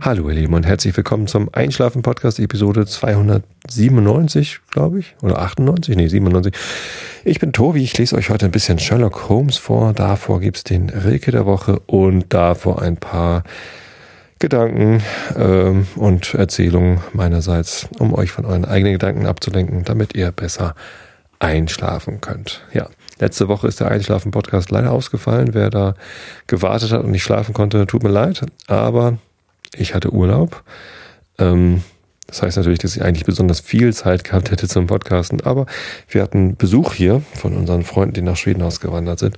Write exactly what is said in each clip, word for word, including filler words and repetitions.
Hallo ihr Lieben und herzlich willkommen zum Einschlafen-Podcast, Episode zweihundertsiebenundneunzig, glaube ich, oder achtundneunzig, nee, siebenundneunzig. Ich bin Tobi, ich lese euch heute ein bisschen Sherlock Holmes vor, davor gibt's den Rilke der Woche und davor ein paar Gedanken ähm, und Erzählungen meinerseits, um euch von euren eigenen Gedanken abzulenken, damit ihr besser einschlafen könnt. Ja, letzte Woche ist der Einschlafen-Podcast leider ausgefallen. Wer da gewartet hat und nicht schlafen konnte, tut mir leid, aber ich hatte Urlaub. Ähm, das heißt natürlich, dass ich eigentlich besonders viel Zeit gehabt hätte zum Podcasten, aber wir hatten Besuch hier von unseren Freunden, die nach Schweden ausgewandert sind.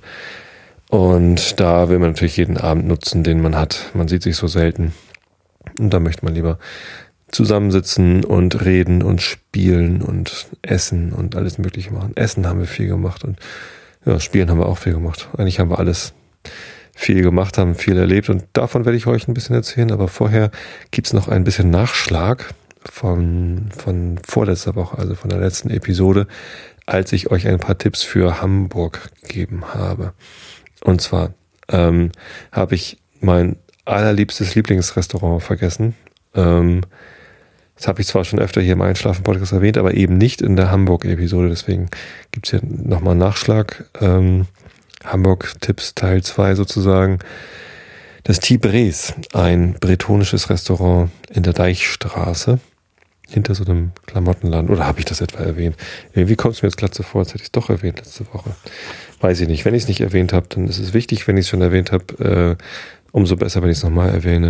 Und da will man natürlich jeden Abend nutzen, den man hat. Man sieht sich so selten. Und da möchte man lieber zusammensitzen und reden und spielen und essen und alles Mögliche machen. Essen haben wir viel gemacht und ja, Spielen haben wir auch viel gemacht. Eigentlich haben wir alles viel gemacht, haben viel erlebt und davon werde ich euch ein bisschen erzählen, aber vorher gibt's noch ein bisschen Nachschlag von, von vorletzter Woche, also von der letzten Episode, als ich euch ein paar Tipps für Hamburg gegeben habe. Und zwar ähm, habe ich mein allerliebstes Lieblingsrestaurant vergessen. Ähm, das habe ich zwar schon öfter hier im Einschlafen-Podcast erwähnt, aber eben nicht in der Hamburg-Episode, deswegen gibt's hier nochmal einen Nachschlag. Ähm, Hamburg-Tipps Teil zwei sozusagen. Das Tibres, ein bretonisches Restaurant in der Deichstraße, hinter so einem Klamottenladen. Oder habe ich das etwa erwähnt? Wie kommt es mir jetzt glatt so vor, als hätte ich es doch erwähnt letzte Woche? Weiß ich nicht. Wenn ich es nicht erwähnt habe, dann ist es wichtig. Wenn ich es schon erwähnt habe, äh, umso besser, wenn ich es nochmal erwähne.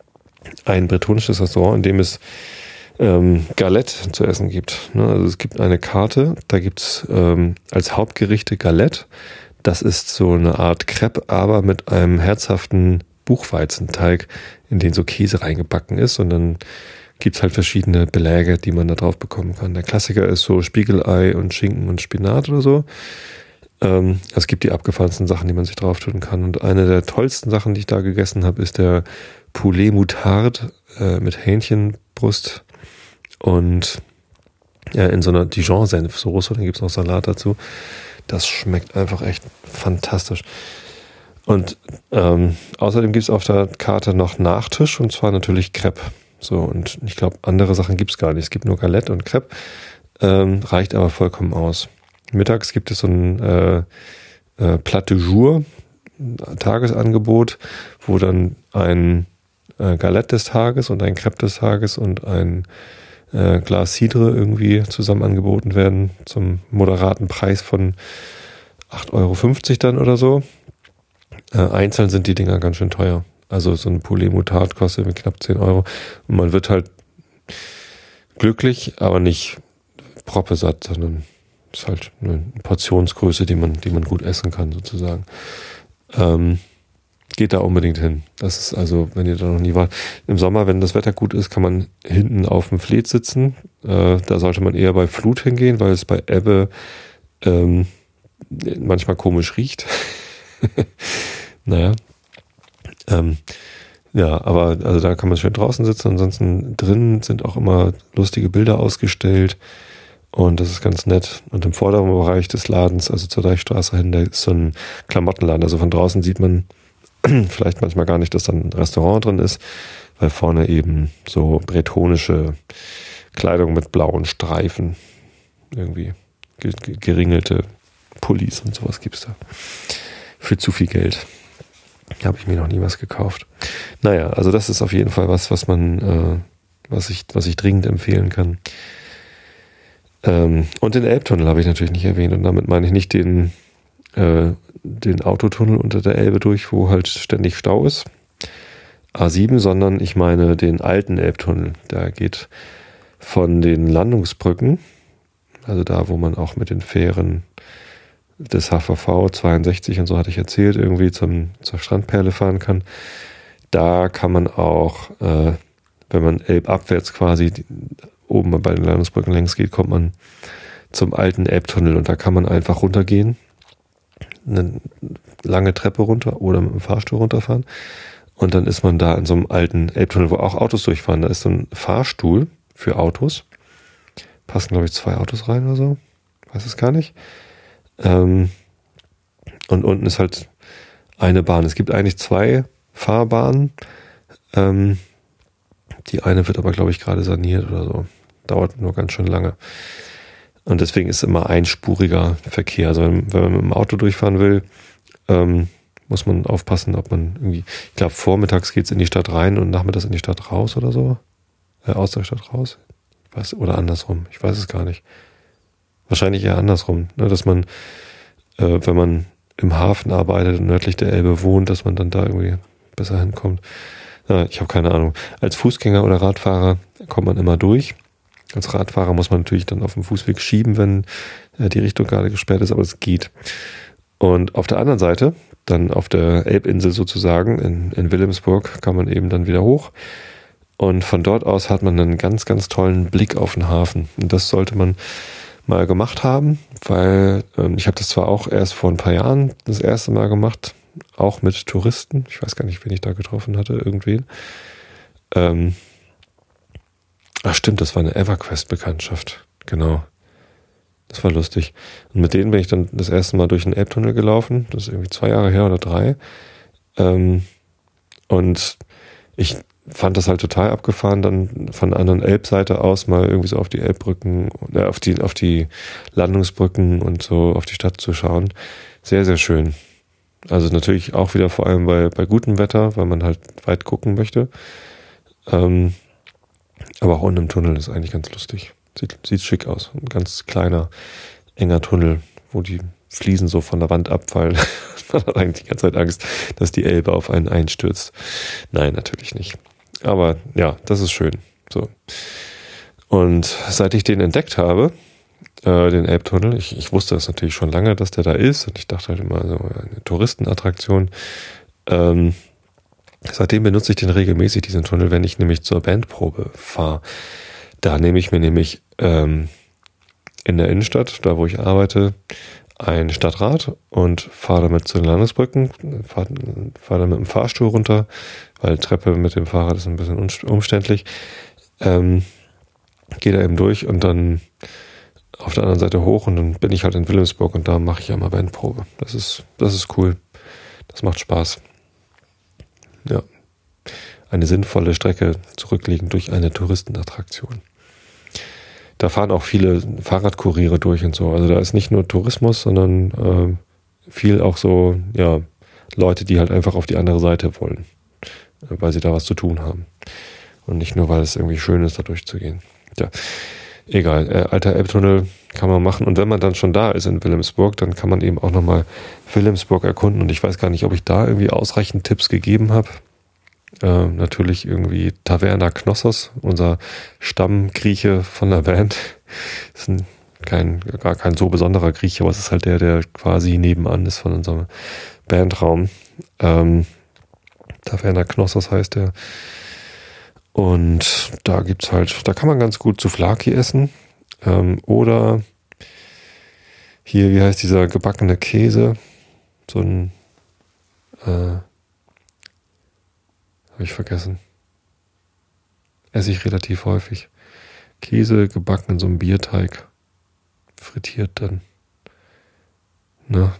Ein bretonisches Restaurant, in dem es ähm, Galette zu essen gibt. Ne? Also es gibt eine Karte, da gibt es ähm, als Hauptgerichte Galette. Das ist so eine Art Crepe, aber mit einem herzhaften Buchweizenteig, in den so Käse reingebacken ist. Und dann gibt's halt verschiedene Beläge, die man da drauf bekommen kann. Der Klassiker ist so Spiegelei und Schinken und Spinat oder so. Ähm, es gibt die abgefahrensten Sachen, die man sich drauf tun kann. Und eine der tollsten Sachen, die ich da gegessen habe, ist der Poulet Moutarde äh, mit Hähnchenbrust und ja, in so einer Dijon-Senfsoße. Dann gibt's noch Salat dazu. Das schmeckt einfach echt fantastisch. Und ähm, außerdem gibt es auf der Karte noch Nachtisch und zwar natürlich Crepe. So, und ich glaube, andere Sachen gibt es gar nicht. Es gibt nur Galette und Crepe. Ähm, reicht aber vollkommen aus. Mittags gibt es so ein äh, äh, Plat du Jour Tagesangebot, wo dann ein äh, Galette des Tages und ein Crepe des Tages und ein Äh, Glas Cidre irgendwie zusammen angeboten werden zum moderaten Preis von acht Euro fünfzig dann oder so. Äh, einzeln sind die Dinger ganz schön teuer. Also so ein Poulet Moutarde kostet knapp zehn Euro und man wird halt glücklich, aber nicht proppesatt, sondern ist halt eine Portionsgröße, die man, die man gut essen kann sozusagen. Ähm, Geht da unbedingt hin. Das ist also, wenn ihr da noch nie wart. Im Sommer, wenn das Wetter gut ist, kann man hinten auf dem Fleet sitzen. Äh, da sollte man eher bei Flut hingehen, weil es bei Ebbe ähm, manchmal komisch riecht. naja. Ähm, ja, aber also da kann man schön draußen sitzen. Ansonsten drinnen sind auch immer lustige Bilder ausgestellt. Und das ist ganz nett. Und im vorderen Bereich des Ladens, also zur Deichstraße hin, da ist so ein Klamottenladen. Also von draußen sieht man vielleicht manchmal gar nicht, dass da ein Restaurant drin ist, weil vorne eben so bretonische Kleidung mit blauen Streifen, irgendwie geringelte Pullis und sowas gibt's da. Für zu viel Geld. Habe ich mir noch nie was gekauft. Naja, also das ist auf jeden Fall was, was man, äh, was ich, was ich dringend empfehlen kann. Ähm, und den Elbtunnel habe ich natürlich nicht erwähnt und damit meine ich nicht den äh, den Autotunnel unter der Elbe durch, wo halt ständig Stau ist, A sieben, sondern ich meine den alten Elbtunnel. Der geht von den Landungsbrücken, also da, wo man auch mit den Fähren des H V V zweiundsechzig und so hatte ich erzählt, irgendwie zum, zur Strandperle fahren kann. Da kann man auch, äh, wenn man elbabwärts quasi die, oben bei den Landungsbrücken längs geht, kommt man zum alten Elbtunnel und da kann man einfach runtergehen, eine lange Treppe runter oder mit dem Fahrstuhl runterfahren und dann ist man da in so einem alten Elbtunnel, wo auch Autos durchfahren. Da ist so ein Fahrstuhl für Autos. Passen, glaube ich, zwei Autos rein oder so. Weiß es gar nicht. Ähm, und unten ist halt eine Bahn. Es gibt eigentlich zwei Fahrbahnen. Ähm, Die eine wird aber, glaube ich, gerade saniert oder so. Dauert nur ganz schön lange. Und deswegen ist immer einspuriger Verkehr. Also wenn, wenn man mit dem Auto durchfahren will, ähm, muss man aufpassen, ob man irgendwie, ich glaube, vormittags geht's in die Stadt rein und nachmittags in die Stadt raus oder so. Äh, aus der Stadt raus. Ich weiß, oder andersrum. Ich weiß es gar nicht. Wahrscheinlich eher andersrum, ne, dass man, äh, wenn man im Hafen arbeitet und nördlich der Elbe wohnt, dass man dann da irgendwie besser hinkommt. Ja, ich habe keine Ahnung. Als Fußgänger oder Radfahrer kommt man immer durch. Als Radfahrer muss man natürlich dann auf dem Fußweg schieben, wenn äh, die Richtung gerade gesperrt ist, aber es geht. Und auf der anderen Seite, dann auf der Elbinsel sozusagen, in, in Wilhelmsburg, kann man eben dann wieder hoch. Und von dort aus hat man einen ganz, ganz tollen Blick auf den Hafen. Und das sollte man mal gemacht haben, weil ähm, ich habe das zwar auch erst vor ein paar Jahren das erste Mal gemacht, auch mit Touristen. Ich weiß gar nicht, wen ich da getroffen hatte, irgendwen. Ähm, ach stimmt, das war eine EverQuest-Bekanntschaft. Genau. Das war lustig. Und mit denen bin ich dann das erste Mal durch den Elbtunnel gelaufen. Das ist irgendwie zwei Jahre her oder drei. Ähm, und ich fand das halt total abgefahren, dann von der anderen Elbseite aus mal irgendwie so auf die Elbbrücken, äh, auf die, auf die Landungsbrücken und so auf die Stadt zu schauen. Sehr, sehr schön. Also natürlich auch wieder vor allem bei, bei gutem Wetter, weil man halt weit gucken möchte. Ähm, aber auch unten im Tunnel ist eigentlich ganz lustig. Sieht, sieht schick aus. Ein ganz kleiner, enger Tunnel, wo die Fliesen so von der Wand abfallen. Man hat eigentlich die ganze Zeit Angst, dass die Elbe auf einen einstürzt. Nein, natürlich nicht. Aber ja, das ist schön. So. Und seit ich den entdeckt habe, äh, den Elbtunnel, ich, ich wusste das natürlich schon lange, dass der da ist, und ich dachte halt immer, so eine Touristenattraktion. Ähm, seitdem benutze ich den regelmäßig, diesen Tunnel, wenn ich nämlich zur Bandprobe fahre. Da nehme ich mir nämlich ähm, in der Innenstadt, da wo ich arbeite, ein Stadtrad und fahre damit zu den Landungsbrücken, fahre fahr dann mit dem Fahrstuhl runter, weil Treppe mit dem Fahrrad ist ein bisschen umständlich. Ähm, gehe da eben durch und dann auf der anderen Seite hoch und dann bin ich halt in Wilhelmsburg und da mache ich einmal Bandprobe. Das ist, das ist cool. Das macht Spaß. Ja. Eine sinnvolle Strecke zurücklegen durch eine Touristenattraktion. Da fahren auch viele Fahrradkuriere durch und so. Also da ist nicht nur Tourismus, sondern äh, viel auch so, ja, Leute, die halt einfach auf die andere Seite wollen, weil sie da was zu tun haben. Und nicht nur, weil es irgendwie schön ist, da durchzugehen. Ja, egal. Äh, alter Elbtunnel kann man machen. Und wenn man dann schon da ist in Wilhelmsburg, dann kann man eben auch nochmal Wilhelmsburg erkunden. Und ich weiß gar nicht, ob ich da irgendwie ausreichend Tipps gegeben habe. Äh, natürlich irgendwie Taverna Knossos, unser Stammgrieche von der Band. Ist ein, kein, gar kein so besonderer Grieche, aber es ist halt der, der quasi nebenan ist von unserem Bandraum. Ähm, Taverna Knossos heißt der. Und da gibt's halt, da kann man ganz gut Souvlaki essen. Ähm, oder hier, wie heißt dieser gebackene Käse? So ein äh, habe ich vergessen. Esse ich relativ häufig. Käse gebacken in so einem Bierteig. Frittiert dann. Na.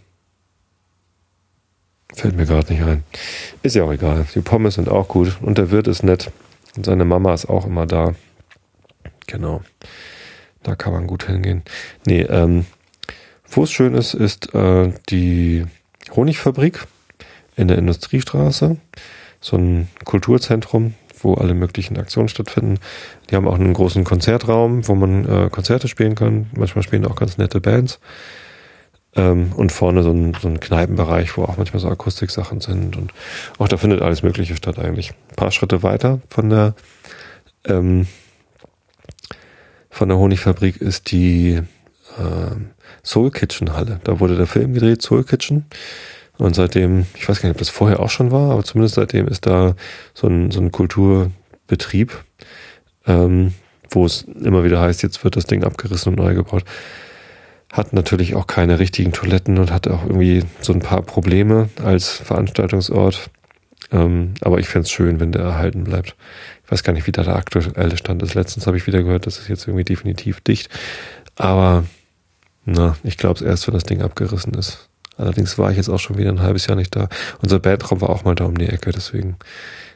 Fällt mir gerade nicht ein. Ist ja auch egal. Die Pommes sind auch gut. Und der Wirt ist nett. Und seine Mama ist auch immer da. Genau. Da kann man gut hingehen. Nee, ähm, wo es schön ist, ist äh, die Honigfabrik in der Industriestraße. So ein Kulturzentrum, wo alle möglichen Aktionen stattfinden. Die haben auch einen großen Konzertraum, wo man äh, Konzerte spielen kann. Manchmal spielen auch ganz nette Bands. Ähm, und vorne so ein, so ein Kneipenbereich, wo auch manchmal so Akustiksachen sind. Und auch da findet alles Mögliche statt eigentlich. Ein paar Schritte weiter von der ähm, von der Honigfabrik ist die äh, Soul Kitchen Halle. Da wurde der Film gedreht, Soul Kitchen. Und seitdem, ich weiß gar nicht, ob das vorher auch schon war, aber zumindest seitdem ist da so ein, so ein Kulturbetrieb, ähm, wo es immer wieder heißt, jetzt wird das Ding abgerissen und neu gebaut. Hat natürlich auch keine richtigen Toiletten und hat auch irgendwie so ein paar Probleme als Veranstaltungsort. Ähm, aber ich fände es schön, wenn der erhalten bleibt. Ich weiß gar nicht, wie da der aktuelle Stand ist. Letztens habe ich wieder gehört, das ist jetzt irgendwie definitiv dicht. Aber na, ich glaube es erst, wenn das Ding abgerissen ist. Allerdings war ich jetzt auch schon wieder ein halbes Jahr nicht da. Unser Bandraum war auch mal da um die Ecke, deswegen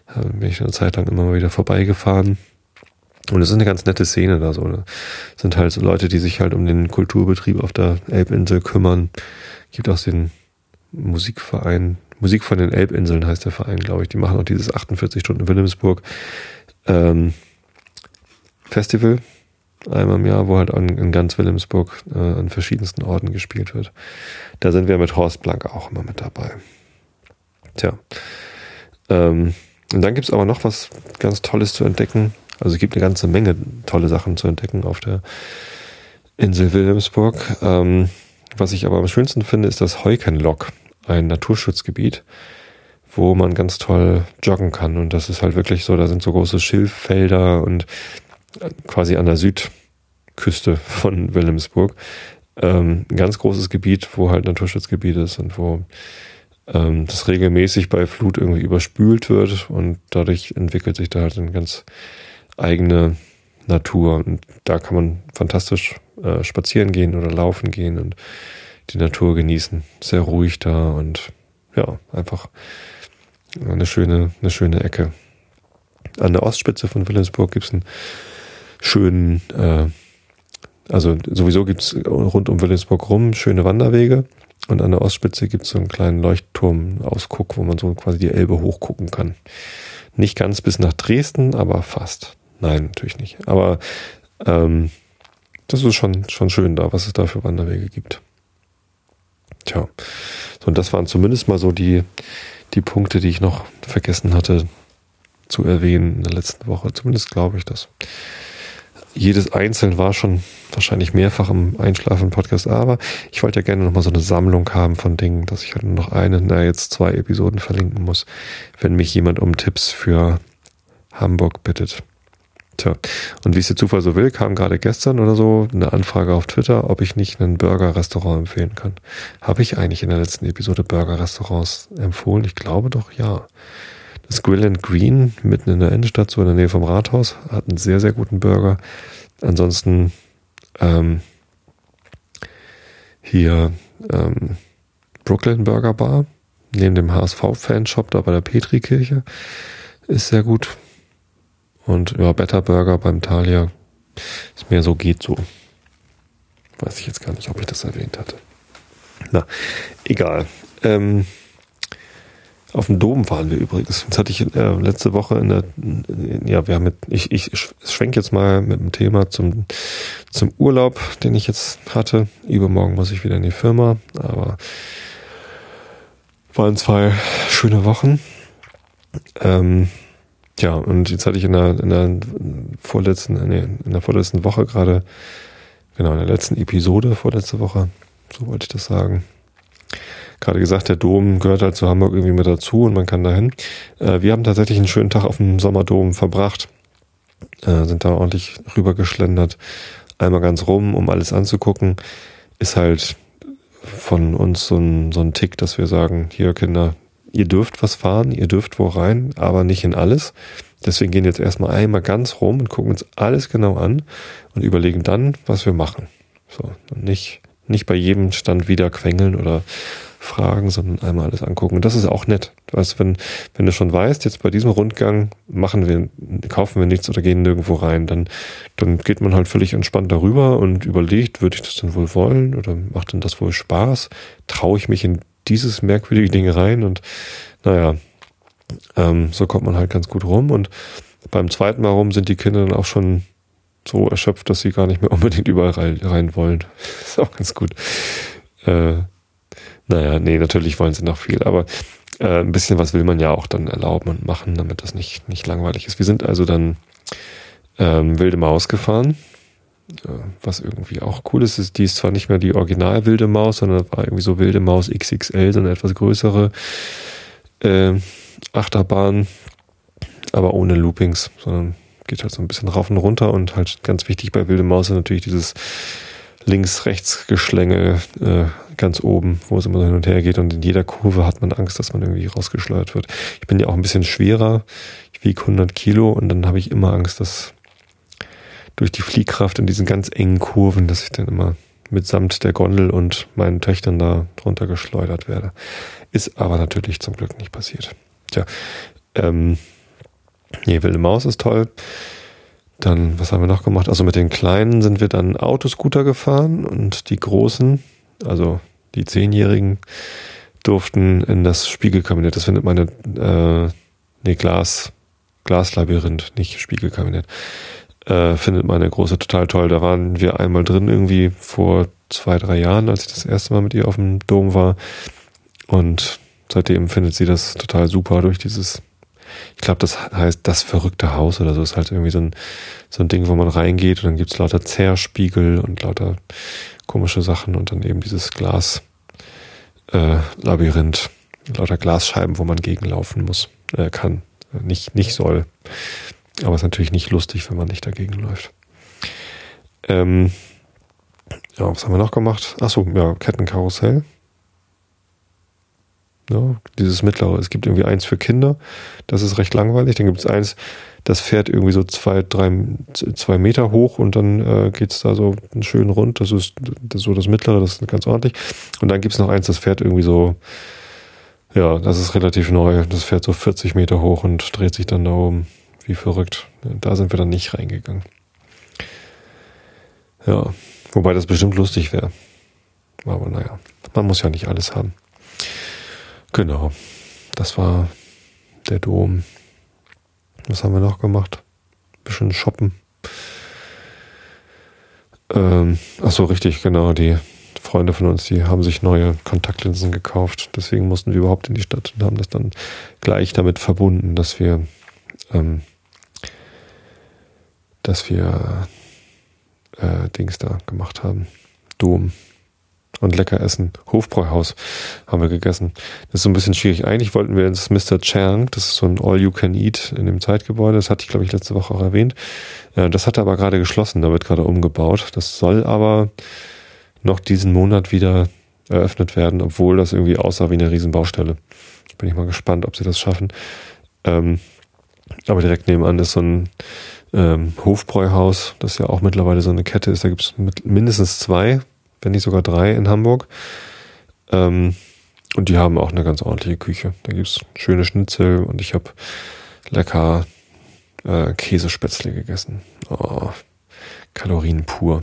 Da bin ich eine Zeit lang immer mal wieder vorbeigefahren. Und es ist eine ganz nette Szene da so. Ne? Es sind halt so Leute, die sich halt um den Kulturbetrieb auf der Elbinsel kümmern. Gibt auch den Musikverein, Musik von den Elbinseln heißt der Verein, glaube ich. Die machen auch dieses achtundvierzig Stunden Wilhelmsburg ähm, Festival einmal im Jahr, wo halt an, in ganz Wilhelmsburg äh, an verschiedensten Orten gespielt wird. Da sind wir mit Horst Blank auch immer mit dabei. Tja. Ähm, und dann gibt's aber noch was ganz Tolles zu entdecken. Also es gibt eine ganze Menge tolle Sachen zu entdecken auf der Insel Wilhelmsburg. Ähm, was ich aber am schönsten finde, ist das Heukenlock, ein Naturschutzgebiet, wo man ganz toll joggen kann. Und das ist halt wirklich so, da sind so große Schilffelder und quasi an der Südküste von Wilhelmsburg. Ähm, ein ganz großes Gebiet, wo halt Naturschutzgebiet ist und wo ähm, das regelmäßig bei Flut irgendwie überspült wird und dadurch entwickelt sich da halt eine ganz eigene Natur. Und da kann man fantastisch äh, spazieren gehen oder laufen gehen und die Natur genießen. Sehr ruhig da und ja, einfach eine schöne, eine schöne Ecke. An der Ostspitze von Wilhelmsburg gibt es einen schönen, äh, also sowieso gibt es rund um Wilhelmsburg rum schöne Wanderwege und an der Ostspitze gibt es so einen kleinen Leuchtturm-Ausguck, wo man so quasi die Elbe hochgucken kann. Nicht ganz bis nach Dresden, aber fast. Nein, natürlich nicht. Aber ähm, das ist schon, schon schön da, was es da für Wanderwege gibt. Tja, so, und das waren zumindest mal so die, die Punkte, die ich noch vergessen hatte zu erwähnen in der letzten Woche. Zumindest glaube ich das. Jedes einzeln war schon wahrscheinlich mehrfach im Einschlafen-Podcast, aber ich wollte ja gerne nochmal so eine Sammlung haben von Dingen, dass ich halt nur noch eine, na jetzt zwei Episoden verlinken muss, wenn mich jemand um Tipps für Hamburg bittet. Tja, und wie es der Zufall so will, kam gerade gestern oder so eine Anfrage auf Twitter, ob ich nicht ein Burger-Restaurant empfehlen kann. Habe ich eigentlich in der letzten Episode Burger-Restaurants empfohlen? Ich glaube doch, ja. Das Grill and Green mitten in der Innenstadt, so in der Nähe vom Rathaus, hat einen sehr, sehr guten Burger. Ansonsten ähm, hier ähm, Brooklyn Burger Bar, neben dem H S V-Fanshop da bei der Petrikirche, ist sehr gut. Und ja, Better Burger beim Thalia ist mehr so, geht so. Weiß ich jetzt gar nicht, ob ich das erwähnt hatte. Na, egal. Ähm, auf dem Dom waren wir übrigens. Das hatte ich äh, letzte Woche in der, in, ja, wir haben mit, ich, ich schwenke jetzt mal mit dem Thema zum, zum Urlaub, den ich jetzt hatte. Übermorgen muss ich wieder in die Firma, aber waren zwei schöne Wochen. Ähm, ja, und jetzt hatte ich in der, in der vorletzten, nee, in der vorletzten Woche gerade, genau, in der letzten Episode vorletzte Woche, so wollte ich das sagen, gerade gesagt, der Dom gehört halt zu Hamburg irgendwie mit dazu und man kann dahin. Äh, wir haben tatsächlich einen schönen Tag auf dem Sommerdom verbracht, äh, sind da ordentlich rübergeschlendert, einmal ganz rum, um alles anzugucken. Ist halt von uns so ein, so ein Tick, dass wir sagen, hier Kinder, ihr dürft was fahren, ihr dürft wo rein, aber nicht in alles. Deswegen gehen wir jetzt erstmal einmal ganz rum und gucken uns alles genau an und überlegen dann, was wir machen. So, und nicht, nicht bei jedem Stand wieder quengeln oder fragen, sondern einmal alles angucken. Und das ist auch nett. Du weißt, wenn, wenn du schon weißt, jetzt bei diesem Rundgang machen wir, kaufen wir nichts oder gehen nirgendwo rein, dann, dann geht man halt völlig entspannt darüber und überlegt, würde ich das denn wohl wollen oder macht denn das wohl Spaß? Traue ich mich in dieses merkwürdige Ding rein? Und naja, ähm, so kommt man halt ganz gut rum. Und beim zweiten Mal rum sind die Kinder dann auch schon so erschöpft, dass sie gar nicht mehr unbedingt überall rein, rein wollen. Ist auch ganz gut. Äh, naja, nee, natürlich wollen sie noch viel, aber äh, ein bisschen was will man ja auch dann erlauben und machen, damit das nicht, nicht langweilig ist. Wir sind also dann ähm, Wilde Maus gefahren, äh, was irgendwie auch cool ist. ist. Die ist zwar nicht mehr die original Wilde Maus, sondern war irgendwie so Wilde Maus X X L, so eine etwas größere äh, Achterbahn, aber ohne Loopings, sondern geht halt so ein bisschen rauf und runter und halt ganz wichtig bei Wilde Maus ist natürlich dieses Links-Rechts-Geschlängel äh, ganz oben, wo es immer so hin und her geht und in jeder Kurve hat man Angst, dass man irgendwie rausgeschleudert wird. Ich bin ja auch ein bisschen schwerer, ich wiege hundert Kilo und dann habe ich immer Angst, dass durch die Fliehkraft in diesen ganz engen Kurven, dass ich dann immer mitsamt der Gondel und meinen Töchtern da drunter geschleudert werde. Ist aber natürlich zum Glück nicht passiert. Tja, ähm, Nee, Wilde Maus ist toll. Dann, was haben wir noch gemacht? Also mit den Kleinen sind wir dann Autoscooter gefahren und die Großen, also die Zehnjährigen, durften in das Spiegelkabinett. Das findet meine, äh, nee, Glas, Glaslabyrinth, nicht Spiegelkabinett. Äh, findet meine Große total toll. Da waren wir einmal drin irgendwie vor zwei, drei Jahren, als ich das erste Mal mit ihr auf dem Dom war. Und seitdem findet sie das total super durch dieses, ich glaube, das heißt das verrückte Haus oder so. Das ist halt irgendwie so ein, so ein Ding, wo man reingeht und dann gibt's lauter Zerspiegel und lauter komische Sachen und dann eben dieses Glas äh, Labyrinth, lauter Glasscheiben, wo man gegenlaufen muss, äh, kann, nicht, nicht soll. Aber ist natürlich nicht lustig, wenn man nicht dagegen läuft. Ähm, ja, was haben wir noch gemacht? Achso, ja, Kettenkarussell. Ja, dieses mittlere. Es gibt irgendwie eins für Kinder. Das ist recht langweilig. Dann gibt es eins, das fährt irgendwie so zwei, drei, zwei Meter hoch und dann äh, geht es da so einen schönen Rund. Das ist, das ist so das mittlere, das ist ganz ordentlich. Und dann gibt es noch eins, das fährt irgendwie so, ja, das ist relativ neu. Das fährt so vierzig Meter hoch und dreht sich dann da oben wie verrückt. Da sind wir dann nicht reingegangen. Ja, wobei das bestimmt lustig wäre. Aber naja, man muss ja nicht alles haben. Genau, das war der Dom. Was haben wir noch gemacht? Ein bisschen shoppen. Ähm, ach so, richtig, genau. Die Freunde von uns, die haben sich neue Kontaktlinsen gekauft. Deswegen mussten wir überhaupt in die Stadt und haben das dann gleich damit verbunden, dass wir, ähm, dass wir äh, Dings da gemacht haben. Dom. Und lecker essen. Hofbräuhaus haben wir gegessen. Das ist so ein bisschen schwierig. Eigentlich wollten wir ins Mister Chang, das ist so ein All-You-Can-Eat in dem Zeitgebäude. Das hatte ich, glaube ich, letzte Woche auch erwähnt. Das hatte aber gerade geschlossen, da wird gerade umgebaut. Das soll aber noch diesen Monat wieder eröffnet werden, obwohl das irgendwie aussah wie eine Riesenbaustelle. Bin ich mal gespannt, ob sie das schaffen. Ähm, aber direkt nebenan ist so ein ähm, Hofbräuhaus, das ja auch mittlerweile so eine Kette ist. Da gibt es mindestens zwei, wenn nicht sogar drei in Hamburg. Ähm, und die haben auch eine ganz ordentliche Küche. Da gibt's schöne Schnitzel und ich habe lecker äh, Käsespätzle gegessen. Oh, Kalorien pur.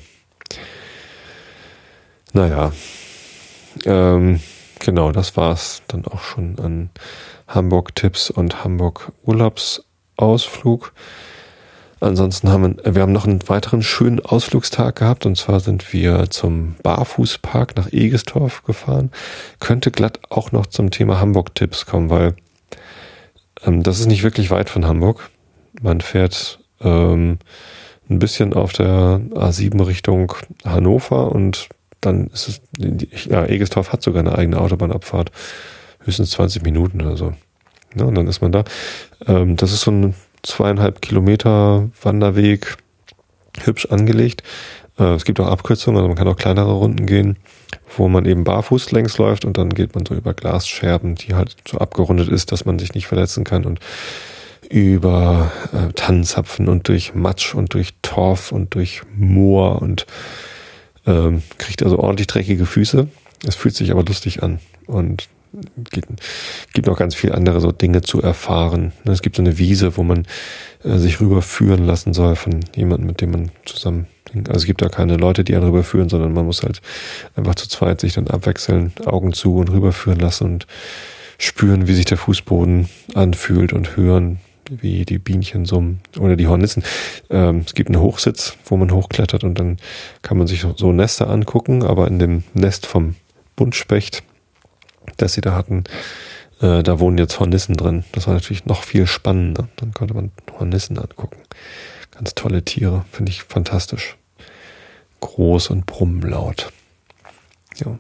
Naja, ähm, genau, das war's dann auch schon an Hamburg-Tipps und Hamburg-Urlaubsausflug. Ansonsten haben wir, wir haben noch einen weiteren schönen Ausflugstag gehabt und zwar sind wir zum Barfußpark nach Egestorf gefahren. Könnte glatt auch noch zum Thema Hamburg-Tipps kommen, weil ähm, das ist nicht wirklich weit von Hamburg. Man fährt ähm, ein bisschen auf der A sieben Richtung Hannover und dann ist es, ja, Egestorf hat sogar eine eigene Autobahnabfahrt, höchstens zwanzig Minuten oder so. Ja, und dann ist man da. Ähm, das ist so ein zweieinhalb Kilometer Wanderweg, hübsch angelegt. Äh, es gibt auch Abkürzungen, also man kann auch kleinere Runden gehen, wo man eben barfuß längs läuft und dann geht man so über Glasscherben, die halt so abgerundet ist, dass man sich nicht verletzen kann und über äh, Tannenzapfen und durch Matsch und durch Torf und durch Moor und ähm, kriegt also ordentlich dreckige Füße. Es fühlt sich aber lustig an und Gibt, gibt noch ganz viel andere so Dinge zu erfahren. Es gibt so eine Wiese, wo man äh, sich rüberführen lassen soll von jemandem, mit dem man zusammen, also es gibt da keine Leute, die einen rüberführen, sondern man muss halt einfach zu zweit sich dann abwechseln, Augen zu und rüberführen lassen und spüren, wie sich der Fußboden anfühlt und hören, wie die Bienchen summen oder die Hornissen. Ähm, es gibt einen Hochsitz, wo man hochklettert und dann kann man sich so Nester angucken, aber in dem Nest vom Buntspecht, das sie da hatten, äh, da wohnen jetzt Hornissen drin. Das war natürlich noch viel spannender. Dann konnte man Hornissen angucken. Ganz tolle Tiere, finde ich fantastisch. Groß und brummenlaut. Ja.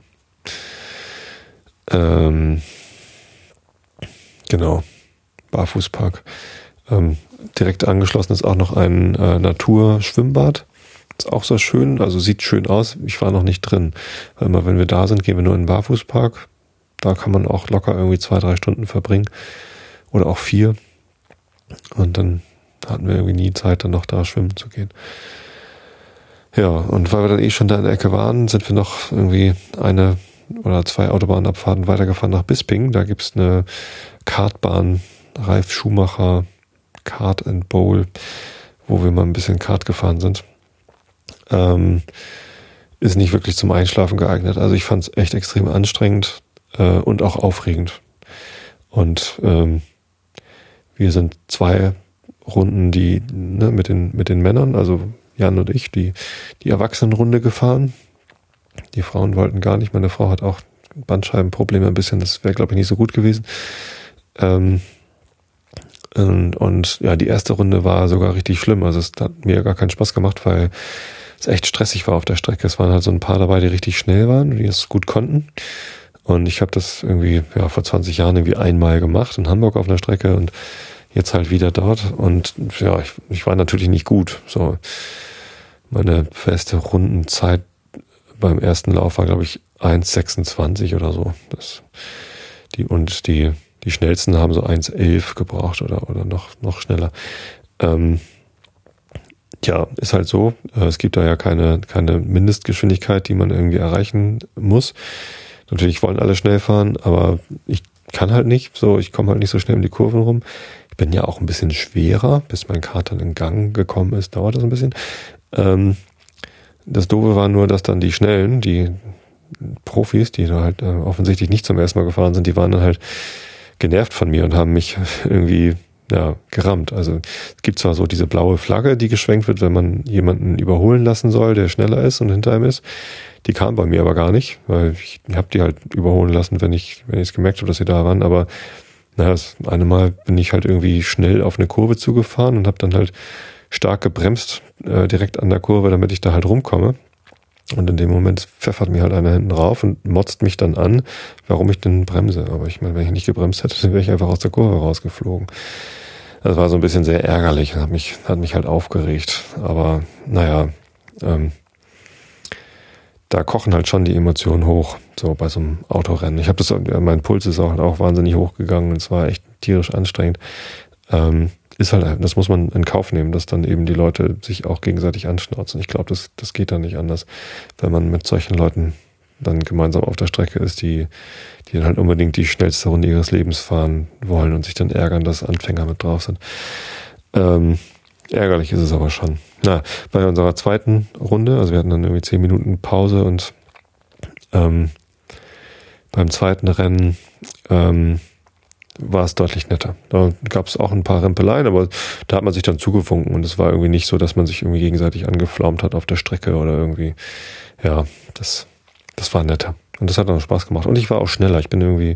Ähm, genau. Barfußpark. Ähm, direkt angeschlossen ist auch noch ein äh, Naturschwimmbad. Ist auch so schön, also sieht schön aus. Ich war noch nicht drin. Weil immer wenn wir da sind, gehen wir nur in den Barfußpark. Da kann man auch locker irgendwie zwei, drei Stunden verbringen. Oder auch vier. Und dann hatten wir irgendwie nie Zeit, dann noch da schwimmen zu gehen. Ja, und weil wir dann eh schon da in der Ecke waren, sind wir noch irgendwie eine oder zwei Autobahnabfahrten weitergefahren nach Bisping. Da gibt's eine Kartbahn, Ralf Schumacher Kart and Bowl, wo wir mal ein bisschen Kart gefahren sind. Ähm, ist nicht wirklich zum Einschlafen geeignet. Also ich fand es echt extrem anstrengend äh, und auch aufregend. Und ähm, wir sind zwei Runden, die ne, mit den mit den Männern, also Jan und ich, die die Erwachsenenrunde gefahren. Die Frauen wollten gar nicht. Meine Frau hat auch Bandscheibenprobleme ein bisschen. Das wäre, glaube ich, nicht so gut gewesen. Ähm, und, und ja, die erste Runde war sogar richtig schlimm. Also es hat mir gar keinen Spaß gemacht, weil es echt stressig war auf der Strecke. Es waren halt so ein paar dabei, die richtig schnell waren, die es gut konnten. Und ich habe das irgendwie ja vor zwanzig Jahren irgendwie einmal gemacht in Hamburg auf einer Strecke und jetzt halt wieder dort. Und ja, ich, ich war natürlich nicht gut. So, meine feste Rundenzeit beim ersten Lauf war, glaube ich, eins sechsundzwanzig oder so. Das, die, und die, die schnellsten haben so eins elf gebraucht oder, oder noch, noch schneller. Ähm, ja, ist halt so. Es gibt da ja keine, keine Mindestgeschwindigkeit, die man irgendwie erreichen muss. Natürlich wollen alle schnell fahren, aber ich kann halt nicht. So, ich komme halt nicht so schnell um die Kurven rum. Ich bin ja auch ein bisschen schwerer. Bis mein Kart dann in Gang gekommen ist, dauert das ein bisschen. Ähm, Das Doofe war nur, dass dann die Schnellen, die Profis, die da halt äh, offensichtlich nicht zum ersten Mal gefahren sind, die waren dann halt genervt von mir und haben mich irgendwie ja gerammt. Also es gibt zwar so diese blaue Flagge, die geschwenkt wird, wenn man jemanden überholen lassen soll, der schneller ist und hinter ihm ist. Die kam bei mir aber gar nicht, weil ich habe die halt überholen lassen, wenn ich wenn ich es gemerkt habe, dass sie da waren. Aber naja, das eine Mal bin ich halt irgendwie schnell auf eine Kurve zugefahren und habe dann halt stark gebremst, äh, direkt an der Kurve, damit ich da halt rumkomme. Und in dem Moment pfeffert mir halt einer hinten rauf und motzt mich dann an, warum ich denn bremse. Aber ich meine, wenn ich nicht gebremst hätte, dann wäre ich einfach aus der Kurve rausgeflogen. Das war so ein bisschen sehr ärgerlich, hat mich, hat mich halt aufgeregt. Aber naja, ähm, da kochen halt schon die Emotionen hoch, so bei so einem Autorennen. Ich habe das, mein Puls ist auch, auch wahnsinnig hochgegangen und es war echt tierisch anstrengend. Ähm, Ist halt, das muss man in Kauf nehmen, dass dann eben die Leute sich auch gegenseitig anschnauzen. Ich glaube, das, das geht dann nicht anders, wenn man mit solchen Leuten dann gemeinsam auf der Strecke ist, die, die dann halt unbedingt die schnellste Runde ihres Lebens fahren wollen und sich dann ärgern, dass Anfänger mit drauf sind. Ähm, ärgerlich ist es aber schon. Na, bei unserer zweiten Runde, also wir hatten dann irgendwie zehn Minuten Pause und ähm, beim zweiten Rennen ähm, war es deutlich netter. Da gab es auch ein paar Rempeleien, aber da hat man sich dann zugewunken und es war irgendwie nicht so, dass man sich irgendwie gegenseitig angeflaumt hat auf der Strecke oder irgendwie, ja, das, das war netter. Und das hat dann Spaß gemacht. Und ich war auch schneller. Ich bin irgendwie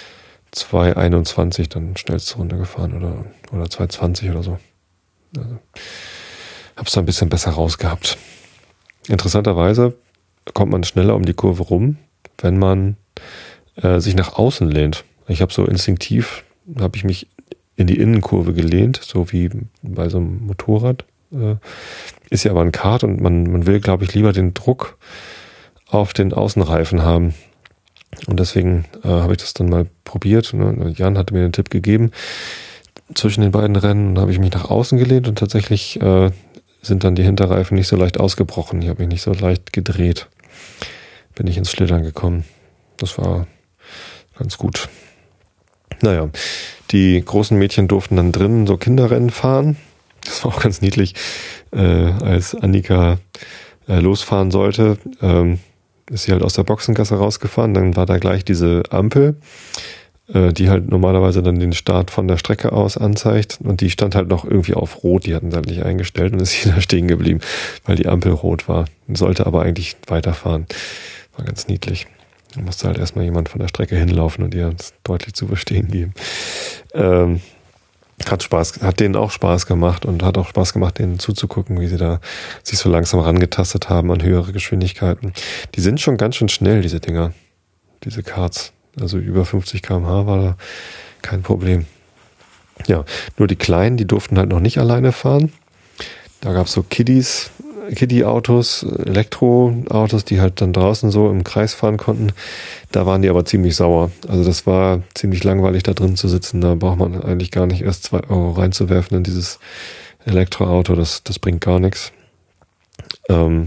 zwei einundzwanzig dann schnellste Runde gefahren oder, oder zwei zwanzig oder so. Also, hab's da ein bisschen besser rausgehabt. Interessanterweise kommt man schneller um die Kurve rum, wenn man äh, sich nach außen lehnt. Ich habe so instinktiv, habe ich mich in die Innenkurve gelehnt, so wie bei so einem Motorrad. Äh, ist ja aber ein Kart und man, man will, glaube ich, lieber den Druck auf den Außenreifen haben. Und deswegen äh, habe ich das dann mal probiert. Ne? Jan hatte mir den Tipp gegeben. Zwischen den beiden Rennen habe ich mich nach außen gelehnt und tatsächlich äh, sind dann die Hinterreifen nicht so leicht ausgebrochen. Ich habe mich nicht so leicht gedreht. Bin ich ins Schlittern gekommen. Das war ganz gut. Naja, die großen Mädchen durften dann drinnen so Kinderrennen fahren. Das war auch ganz niedlich. Äh, als Annika äh, losfahren sollte, ähm, ist sie halt aus der Boxengasse rausgefahren. Dann war da gleich diese Ampel, äh, die halt normalerweise dann den Start von der Strecke aus anzeigt. Und die stand halt noch irgendwie auf Rot. Die hatten sie halt nicht eingestellt und ist sie da stehen geblieben, weil die Ampel rot war. Sollte aber eigentlich weiterfahren. War ganz niedlich. Da musste halt erstmal jemand von der Strecke hinlaufen und ihr das deutlich zu verstehen geben. Ähm, hat Spaß, hat denen auch Spaß gemacht und hat auch Spaß gemacht, denen zuzugucken, wie sie da sich so langsam rangetastet haben an höhere Geschwindigkeiten. Die sind schon ganz schön schnell, diese Dinger, diese Karts. Also über fünfzig Kilometer pro Stunde war da kein Problem. Ja, nur die Kleinen, die durften halt noch nicht alleine fahren. Da gab es so Kiddies, Kiddie-Autos, Elektroautos, die halt dann draußen so im Kreis fahren konnten. Da waren die aber ziemlich sauer. Also das war ziemlich langweilig, da drin zu sitzen. Da braucht man eigentlich gar nicht erst zwei Euro reinzuwerfen in dieses Elektroauto. Das, das bringt gar nichts. Ähm,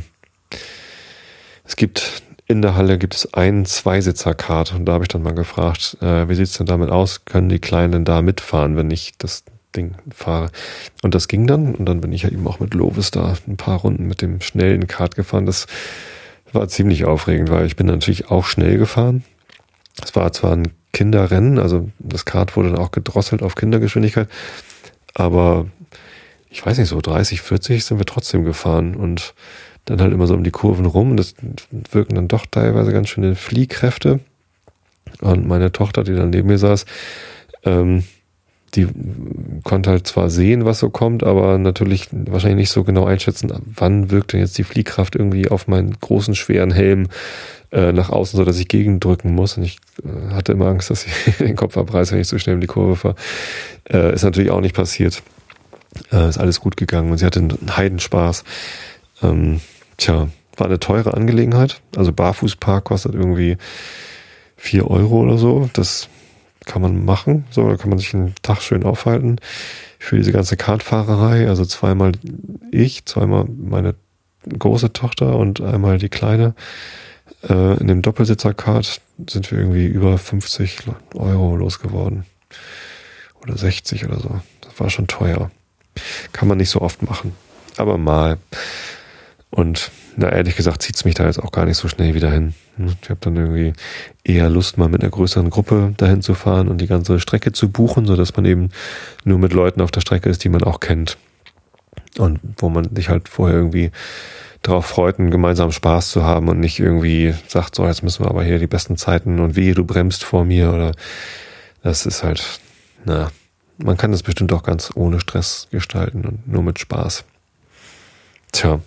es gibt in der Halle gibt es einen Zweisitzer-Kart und da habe ich dann mal gefragt, äh, wie sieht's denn damit aus? Können die Kleinen da mitfahren, wenn ich das Ding fahre. Und das ging dann. Und dann bin ich ja eben auch mit Lovis da ein paar Runden mit dem schnellen Kart gefahren. Das war ziemlich aufregend, weil ich bin natürlich auch schnell gefahren. Es war zwar ein Kinderrennen, also das Kart wurde dann auch gedrosselt auf Kindergeschwindigkeit, aber ich weiß nicht, so dreißig, vierzig sind wir trotzdem gefahren und dann halt immer so um die Kurven rum. Das wirken dann doch teilweise ganz schöne Fliehkräfte. Und meine Tochter, die dann neben mir saß, ähm, die konnte halt zwar sehen, was so kommt, aber natürlich wahrscheinlich nicht so genau einschätzen, wann wirkt denn jetzt die Fliehkraft irgendwie auf meinen großen, schweren Helm äh, nach außen, so dass ich gegendrücken muss. Und ich äh, hatte immer Angst, dass ich den Kopf abreiße, wenn ich so schnell in die Kurve fahre. Äh, ist natürlich auch nicht passiert. Äh, ist alles gut gegangen und sie hatte einen Heidenspaß. Ähm, tja, war eine teure Angelegenheit. Also Barfußpark kostet irgendwie vier Euro oder so. Das kann man machen. So, da kann man sich einen Tag schön aufhalten. Für diese ganze Kartfahrerei, also zweimal ich, zweimal meine große Tochter und einmal die kleine. Äh, in dem Doppelsitzer-Kart sind wir irgendwie über fünfzig Euro losgeworden. Oder sechzig oder so. Das war schon teuer. Kann man nicht so oft machen. Aber mal. Und na ehrlich gesagt zieht es mich da jetzt auch gar nicht so schnell wieder hin. Ich habe dann irgendwie eher Lust, mal mit einer größeren Gruppe dahin zu fahren und die ganze Strecke zu buchen, sodass man eben nur mit Leuten auf der Strecke ist, die man auch kennt. Und wo man sich halt vorher irgendwie darauf freut, einen gemeinsamen Spaß zu haben und nicht irgendwie sagt, so jetzt müssen wir aber hier die besten Zeiten und wehe, du bremst vor mir oder das ist halt, na, man kann das bestimmt auch ganz ohne Stress gestalten und nur mit Spaß. Tja.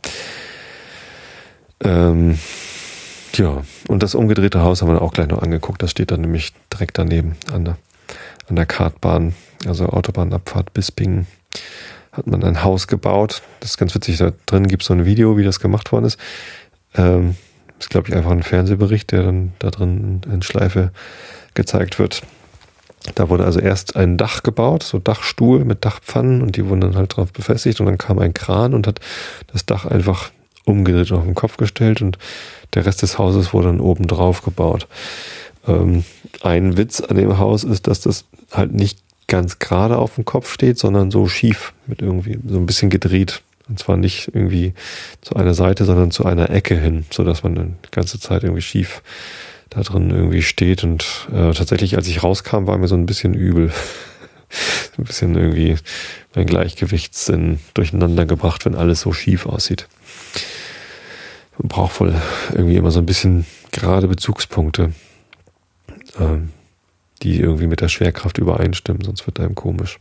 Ähm, ja, und das umgedrehte Haus haben wir auch gleich noch angeguckt. Das steht dann nämlich direkt daneben an der, an der Kartbahn, also Autobahnabfahrt Bispingen. Hat man ein Haus gebaut. Das ist ganz witzig, da drin gibt es so ein Video, wie das gemacht worden ist. Ähm, ist, glaube ich, einfach ein Fernsehbericht, der dann da drin in Schleife gezeigt wird. Da wurde also erst ein Dach gebaut, so Dachstuhl mit Dachpfannen und die wurden dann halt drauf befestigt und dann kam ein Kran und hat das Dach einfach umgedreht auf den Kopf gestellt und der Rest des Hauses wurde dann oben drauf gebaut. Ähm, ein Witz an dem Haus ist, dass das halt nicht ganz gerade auf dem Kopf steht, sondern so schief, mit irgendwie so ein bisschen gedreht. Und zwar nicht irgendwie zu einer Seite, sondern zu einer Ecke hin, so dass man dann die ganze Zeit irgendwie schief da drin irgendwie steht. Und äh, tatsächlich, als ich rauskam, war mir so ein bisschen übel. ein bisschen irgendwie mein Gleichgewichtssinn durcheinander gebracht, wenn alles so schief aussieht. Man braucht wohl irgendwie immer so ein bisschen gerade Bezugspunkte, ähm, die irgendwie mit der Schwerkraft übereinstimmen, sonst wird einem komisch.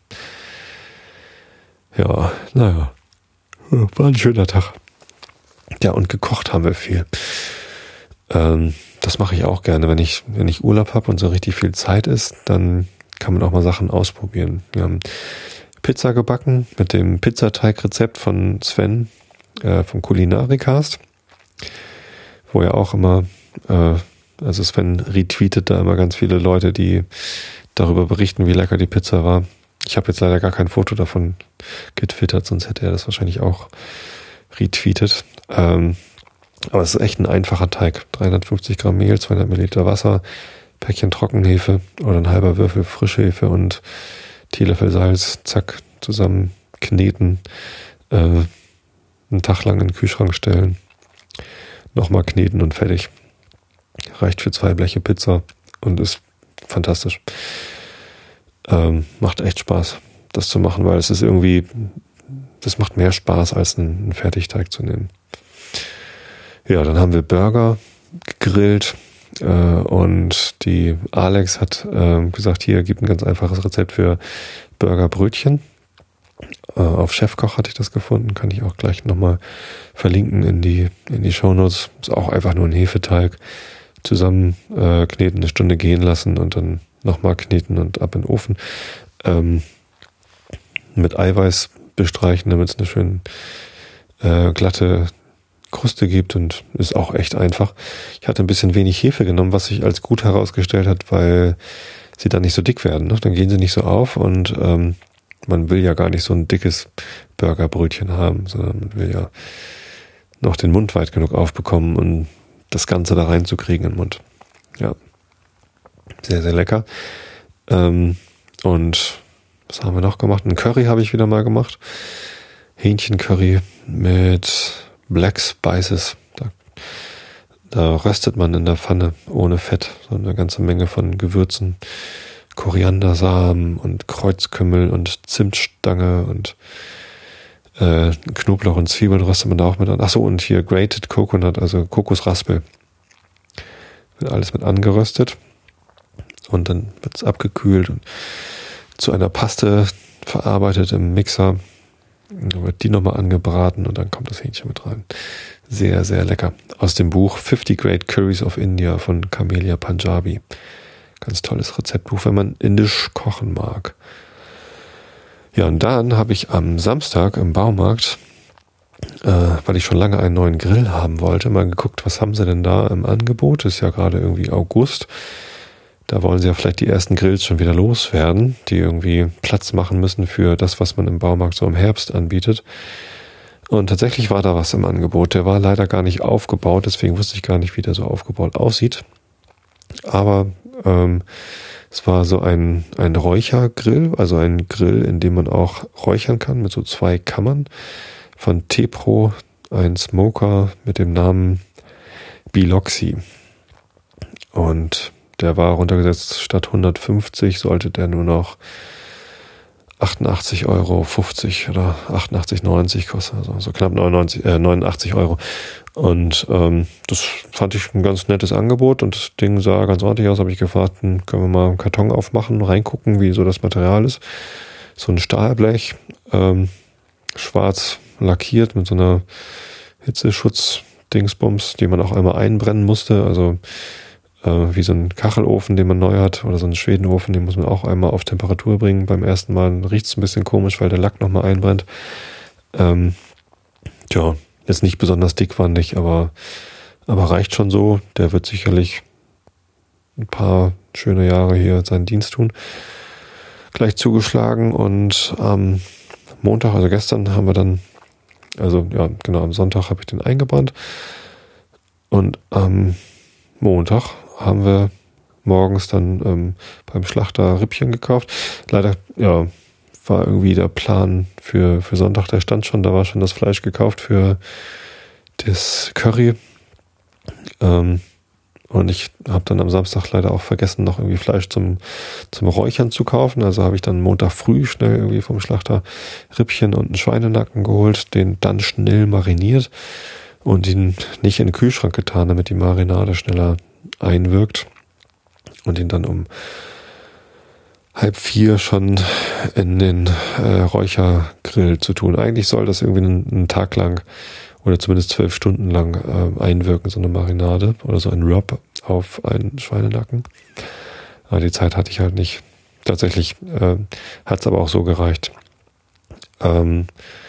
Ja, naja, war ein schöner Tag. Ja, und gekocht haben wir viel. Ähm, das mache ich auch gerne. Wenn ich, wenn ich Urlaub habe und so richtig viel Zeit ist, dann kann man auch mal Sachen ausprobieren. Wir haben Pizza gebacken mit dem Pizzateigrezept von Sven äh, vom Kulinarikast, wo er auch immer, äh, also Sven retweetet da immer ganz viele Leute, die darüber berichten, wie lecker die Pizza war. Ich habe jetzt leider gar kein Foto davon getwittert, sonst hätte er das wahrscheinlich auch retweetet. Ähm, aber es ist echt ein einfacher Teig. dreihundertfünfzig Gramm Mehl, zweihundert Milliliter Wasser, Päckchen Trockenhefe oder ein halber Würfel Frischhefe und Teelöffel Salz, zack, zusammen kneten, äh, einen Tag lang in den Kühlschrank stellen, nochmal kneten und fertig. Reicht für zwei Bleche Pizza und ist fantastisch. Ähm, macht echt Spaß, das zu machen, weil es ist irgendwie, das macht mehr Spaß, als einen, einen Fertigteig zu nehmen. Ja, dann haben wir Burger gegrillt äh, und die Alex hat äh, gesagt, hier gibt ein ganz einfaches Rezept für Burgerbrötchen. Äh, auf Chefkoch hatte ich das gefunden, kann ich auch gleich nochmal verlinken in die in die Shownotes. Ist auch einfach nur ein Hefeteig. Zusammen äh, kneten, eine Stunde gehen lassen und dann nochmal kneten und ab in den Ofen. Ähm, mit Eiweiß bestreichen, damit es eine schön äh, glatte Kruste gibt und ist auch echt einfach. Ich hatte ein bisschen wenig Hefe genommen, was sich als gut herausgestellt hat, weil sie dann nicht so dick werden. Ne? Dann gehen sie nicht so auf und ähm, man will ja gar nicht so ein dickes Burgerbrötchen haben, sondern man will ja noch den Mund weit genug aufbekommen und das Ganze da reinzukriegen in den Mund. Ja, sehr, sehr lecker. Ähm, und was haben wir noch gemacht? Ein Curry habe ich wieder mal gemacht. Hähnchencurry mit Black Spices. Da, da röstet man in der Pfanne ohne Fett so eine ganze Menge von Gewürzen. Koriandersamen und Kreuzkümmel und Zimtstange und äh, Knoblauch und Zwiebeln röstet man da auch mit an. Achso, und hier Grated Coconut, also Kokosraspel. Wird alles mit angeröstet und dann wird es abgekühlt und zu einer Paste verarbeitet im Mixer. Dann wird die nochmal angebraten und dann kommt das Hähnchen mit rein. Sehr, sehr lecker. Aus dem Buch fifty Great Curries of India von Camellia Punjabi. Ganz tolles Rezeptbuch, wenn man indisch kochen mag. Ja, und dann habe ich am Samstag im Baumarkt, äh, weil ich schon lange einen neuen Grill haben wollte, mal geguckt, was haben sie denn da im Angebot. Ist ja gerade irgendwie August. Da wollen sie ja vielleicht die ersten Grills schon wieder loswerden, die irgendwie Platz machen müssen für das, was man im Baumarkt so im Herbst anbietet. Und tatsächlich war da was im Angebot. Der war leider gar nicht aufgebaut, deswegen wusste ich gar nicht, wie der so aufgebaut aussieht. Aber ähm, es war so ein, ein Räuchergrill, also ein Grill, in dem man auch räuchern kann mit so zwei Kammern. Von T-Pro, ein Smoker mit dem Namen Biloxi. Und der war runtergesetzt, statt hundertfünfzig sollte der nur noch achtundachtzig Euro fünfzig oder achtundachtzig neunzig kosten, also so knapp neunundneunzig, äh, neunundachtzig Euro. Und ähm, das fand ich ein ganz nettes Angebot und das Ding sah ganz ordentlich aus. Habe ich gefragt, können wir mal einen Karton aufmachen, reingucken, wie so das Material ist. So ein Stahlblech, ähm, schwarz lackiert mit so einer Hitzeschutz-Dingsbums, die man auch einmal einbrennen musste. Also äh, wie so ein Kachelofen, den man neu hat, oder so ein Schwedenofen, den muss man auch einmal auf Temperatur bringen. Beim ersten Mal riecht es ein bisschen komisch, weil der Lack nochmal einbrennt. Ähm, tja, jetzt nicht besonders dickwandig, aber, aber reicht schon so. Der wird sicherlich ein paar schöne Jahre hier seinen Dienst tun. Gleich zugeschlagen und am Montag, also gestern, haben wir dann, also ja, genau, am Sonntag habe ich den eingebrannt und am Montag haben wir morgens dann ähm, beim Schlachter Rippchen gekauft. Leider, ja, war irgendwie der Plan für, für Sonntag, der stand schon, da war schon das Fleisch gekauft für das Curry. Ähm, und ich habe dann am Samstag leider auch vergessen, noch irgendwie Fleisch zum, zum Räuchern zu kaufen. Also habe ich dann Montag früh schnell irgendwie vom Schlachter Rippchen und einen Schweinenacken geholt, den dann schnell mariniert und ihn nicht in den Kühlschrank getan, damit die Marinade schneller einwirkt und ihn dann um halb vier schon in den äh, Räuchergrill zu tun. Eigentlich soll das irgendwie einen, einen Tag lang oder zumindest zwölf Stunden lang äh, einwirken, so eine Marinade oder so ein Rub auf einen Schweinenacken. Aber die Zeit hatte ich halt nicht. Tatsächlich äh, hat es aber auch so gereicht. Ähm,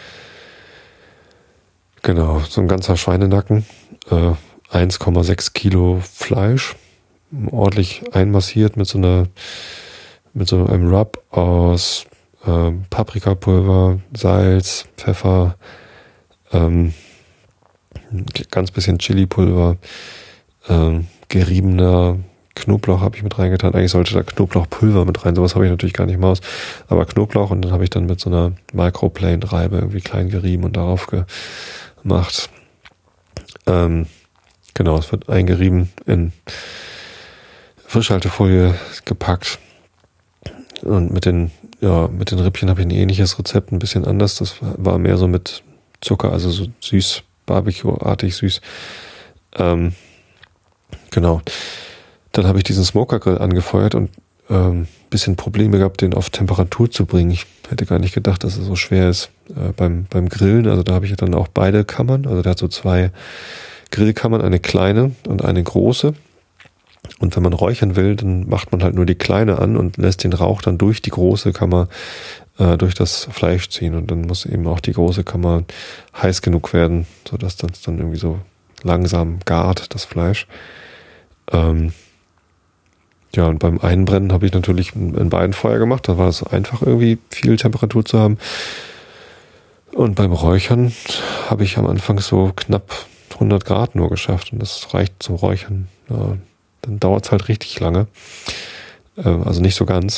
genau, so ein ganzer Schweinenacken, äh, eins Komma sechs Kilo Fleisch, ordentlich einmassiert mit so einer mit so einem Rub aus äh, Paprikapulver, Salz, Pfeffer, ähm, ganz bisschen Chilipulver, ähm, geriebener Knoblauch habe ich mit reingetan. Eigentlich sollte da Knoblauchpulver mit rein, sowas habe ich natürlich gar nicht im Haus. Aber Knoblauch, und dann habe ich dann mit so einer Microplane-Reibe irgendwie klein gerieben und darauf gemacht. Ähm, genau, es wird eingerieben, in Frischhaltefolie gepackt. Und mit den, ja, mit den Rippchen habe ich ein ähnliches Rezept, ein bisschen anders. Das war mehr so mit Zucker, also so süß, Barbecue-artig süß. Ähm, genau. Dann habe ich diesen Smokergrill angefeuert und ähm, bisschen Probleme gehabt, den auf Temperatur zu bringen. Ich hätte gar nicht gedacht, dass es so schwer ist äh, beim, beim Grillen. Also da habe ich dann auch beide Kammern. Also der hat so zwei Grillkammern, eine kleine und eine große. Und wenn man räuchern will, dann macht man halt nur die kleine an und lässt den Rauch dann durch die große Kammer äh, durch das Fleisch ziehen. Und dann muss eben auch die große Kammer heiß genug werden, sodass das dann irgendwie so langsam gart, das Fleisch. Ähm, ja, und beim Einbrennen habe ich natürlich in beiden Feuer gemacht. Da war es einfach irgendwie viel Temperatur zu haben. Und beim Räuchern habe ich am Anfang so knapp hundert Grad nur geschafft. Und das reicht zum Räuchern. Ja, dann dauert es halt richtig lange. Äh, also nicht so ganz.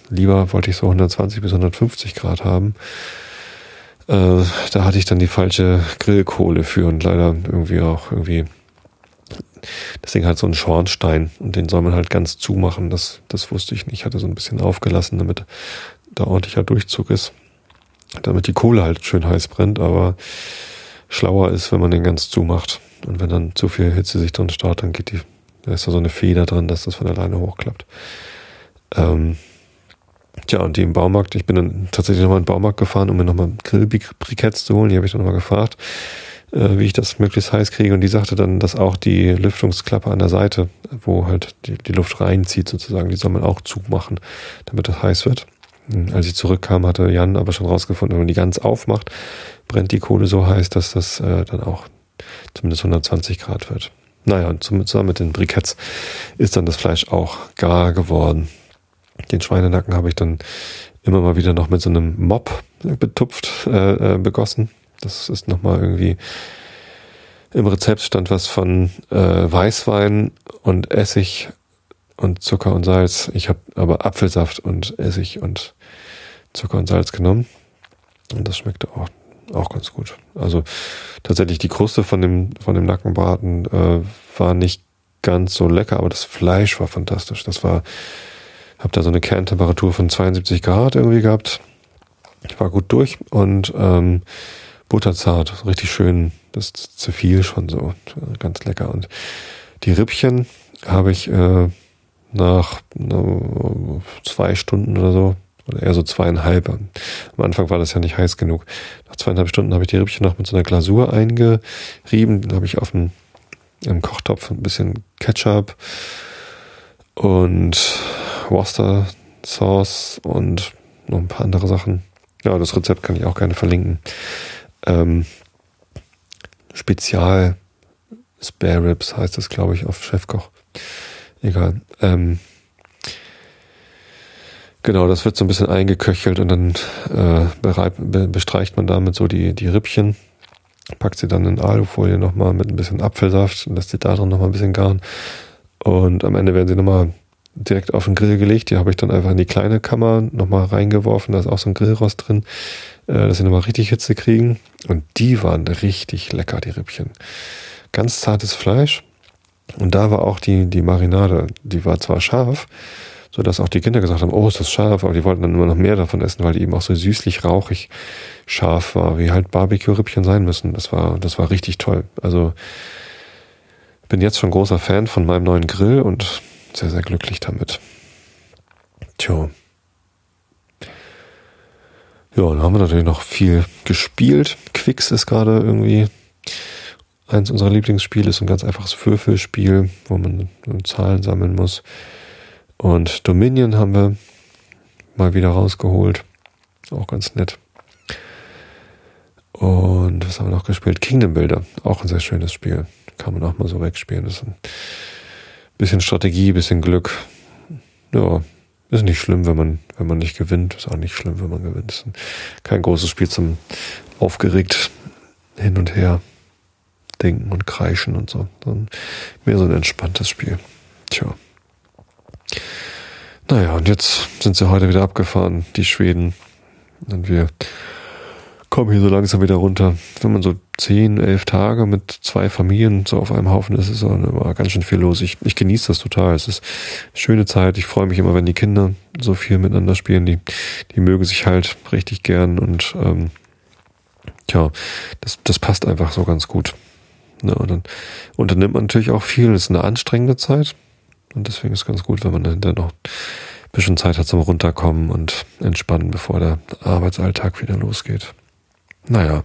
lieber wollte ich so hundertzwanzig bis hundertfünfzig Grad haben. Äh, da hatte ich dann die falsche Grillkohle für und leider irgendwie auch irgendwie, das Ding hat so einen Schornstein und den soll man halt ganz zumachen. Das, das wusste ich nicht. Ich hatte so ein bisschen aufgelassen, damit da ordentlicher Durchzug ist, damit die Kohle halt schön heiß brennt, aber schlauer ist, wenn man den ganz zumacht. Und wenn dann zu viel Hitze sich drin staut, dann geht die, da ist da so eine Feder drin, dass das von alleine hochklappt. Ähm, tja, und die im Baumarkt, ich bin dann tatsächlich nochmal in den Baumarkt gefahren, um mir nochmal Grillbriketts zu holen. Die habe ich dann nochmal gefragt, äh, wie ich das möglichst heiß kriege. Und die sagte dann, dass auch die Lüftungsklappe an der Seite, wo halt die, die Luft reinzieht sozusagen, die soll man auch zumachen, damit das heiß wird. Und als ich zurückkam, hatte Jan aber schon rausgefunden, wenn man die ganz aufmacht, brennt die Kohle so heiß, dass das äh, dann auch zumindest hundertzwanzig Grad wird. Naja, und zusammen mit den Briketts ist dann das Fleisch auch gar geworden. Den Schweinenacken habe ich dann immer mal wieder noch mit so einem Mop betupft, äh, äh, begossen. Das ist nochmal irgendwie, im Rezept stand was von äh, Weißwein und Essig und Zucker und Salz. Ich habe aber Apfelsaft und Essig und Zucker und Salz genommen. Und das schmeckte auch, auch ganz gut. Also tatsächlich die Kruste von dem, von dem Nackenbraten äh, war nicht ganz so lecker, aber das Fleisch war fantastisch. Das war, habe da so eine Kerntemperatur von zweiundsiebzig Grad irgendwie gehabt. Ich war gut durch und ähm, butterzart, richtig schön. Das zerfiel schon so, ganz lecker. Und die Rippchen habe ich äh, nach no, zwei Stunden oder so, oder eher so zweieinhalb. Am Anfang war das ja nicht heiß genug. Nach zweieinhalb Stunden habe ich die Rippchen noch mit so einer Glasur eingerieben. Dann habe ich auf dem im Kochtopf ein bisschen Ketchup und Worcester Sauce und noch ein paar andere Sachen. Ja, das Rezept kann ich auch gerne verlinken. Ähm, Spezial Spare Ribs heißt das, glaube ich, auf Chefkoch. Egal. Ähm, genau, das wird so ein bisschen eingeköchelt und dann äh, bereit, be, bestreicht man damit so die, die Rippchen, packt sie dann in Alufolie nochmal mit ein bisschen Apfelsaft und lässt sie da drin nochmal ein bisschen garen. Und am Ende werden sie nochmal direkt auf den Grill gelegt. Die habe ich dann einfach in die kleine Kammer nochmal reingeworfen. Da ist auch so ein Grillrost drin, äh, dass sie nochmal richtig Hitze kriegen. Und die waren richtig lecker, die Rippchen. Ganz zartes Fleisch. Und da war auch die, die Marinade, die war zwar scharf, so dass auch die Kinder gesagt haben, oh, ist das scharf, aber die wollten dann immer noch mehr davon essen, weil die eben auch so süßlich, rauchig scharf war, wie halt Barbecue-Rippchen sein müssen. Das war, das war richtig toll. Also bin jetzt schon großer Fan von meinem neuen Grill und sehr, sehr glücklich damit. Tja. Ja, dann haben wir natürlich noch viel gespielt. Quicks ist gerade irgendwie eins unserer Lieblingsspiele, ist ein ganz einfaches Würfelspiel, wo man Zahlen sammeln muss. Und Dominion haben wir mal wieder rausgeholt. Auch ganz nett. Und was haben wir noch gespielt? Kingdom Builder. Auch ein sehr schönes Spiel. Kann man auch mal so wegspielen. Das ist ein bisschen Strategie, bisschen Glück. Ja, ist nicht schlimm, wenn man, wenn man nicht gewinnt. Ist auch nicht schlimm, wenn man gewinnt. Ist kein großes Spiel zum aufgeregt hin und her denken und kreischen und so. Sondern mehr so ein entspanntes Spiel. Tja. Naja, und jetzt sind sie heute wieder abgefahren, die Schweden. Und wir kommen hier so langsam wieder runter. Wenn man so zehn, elf Tage mit zwei Familien so auf einem Haufen ist, ist auch immer ganz schön viel los. Ich, ich genieße das total. Es ist eine schöne Zeit. Ich freue mich immer, wenn die Kinder so viel miteinander spielen. Die, die mögen sich halt richtig gern und ähm, tja, das, das passt einfach so ganz gut. Ja, und dann unternimmt man natürlich auch viel. Es ist eine anstrengende Zeit. Und deswegen ist es ganz gut, wenn man dann noch ein bisschen Zeit hat zum Runterkommen und entspannen, bevor der Arbeitsalltag wieder losgeht. Naja.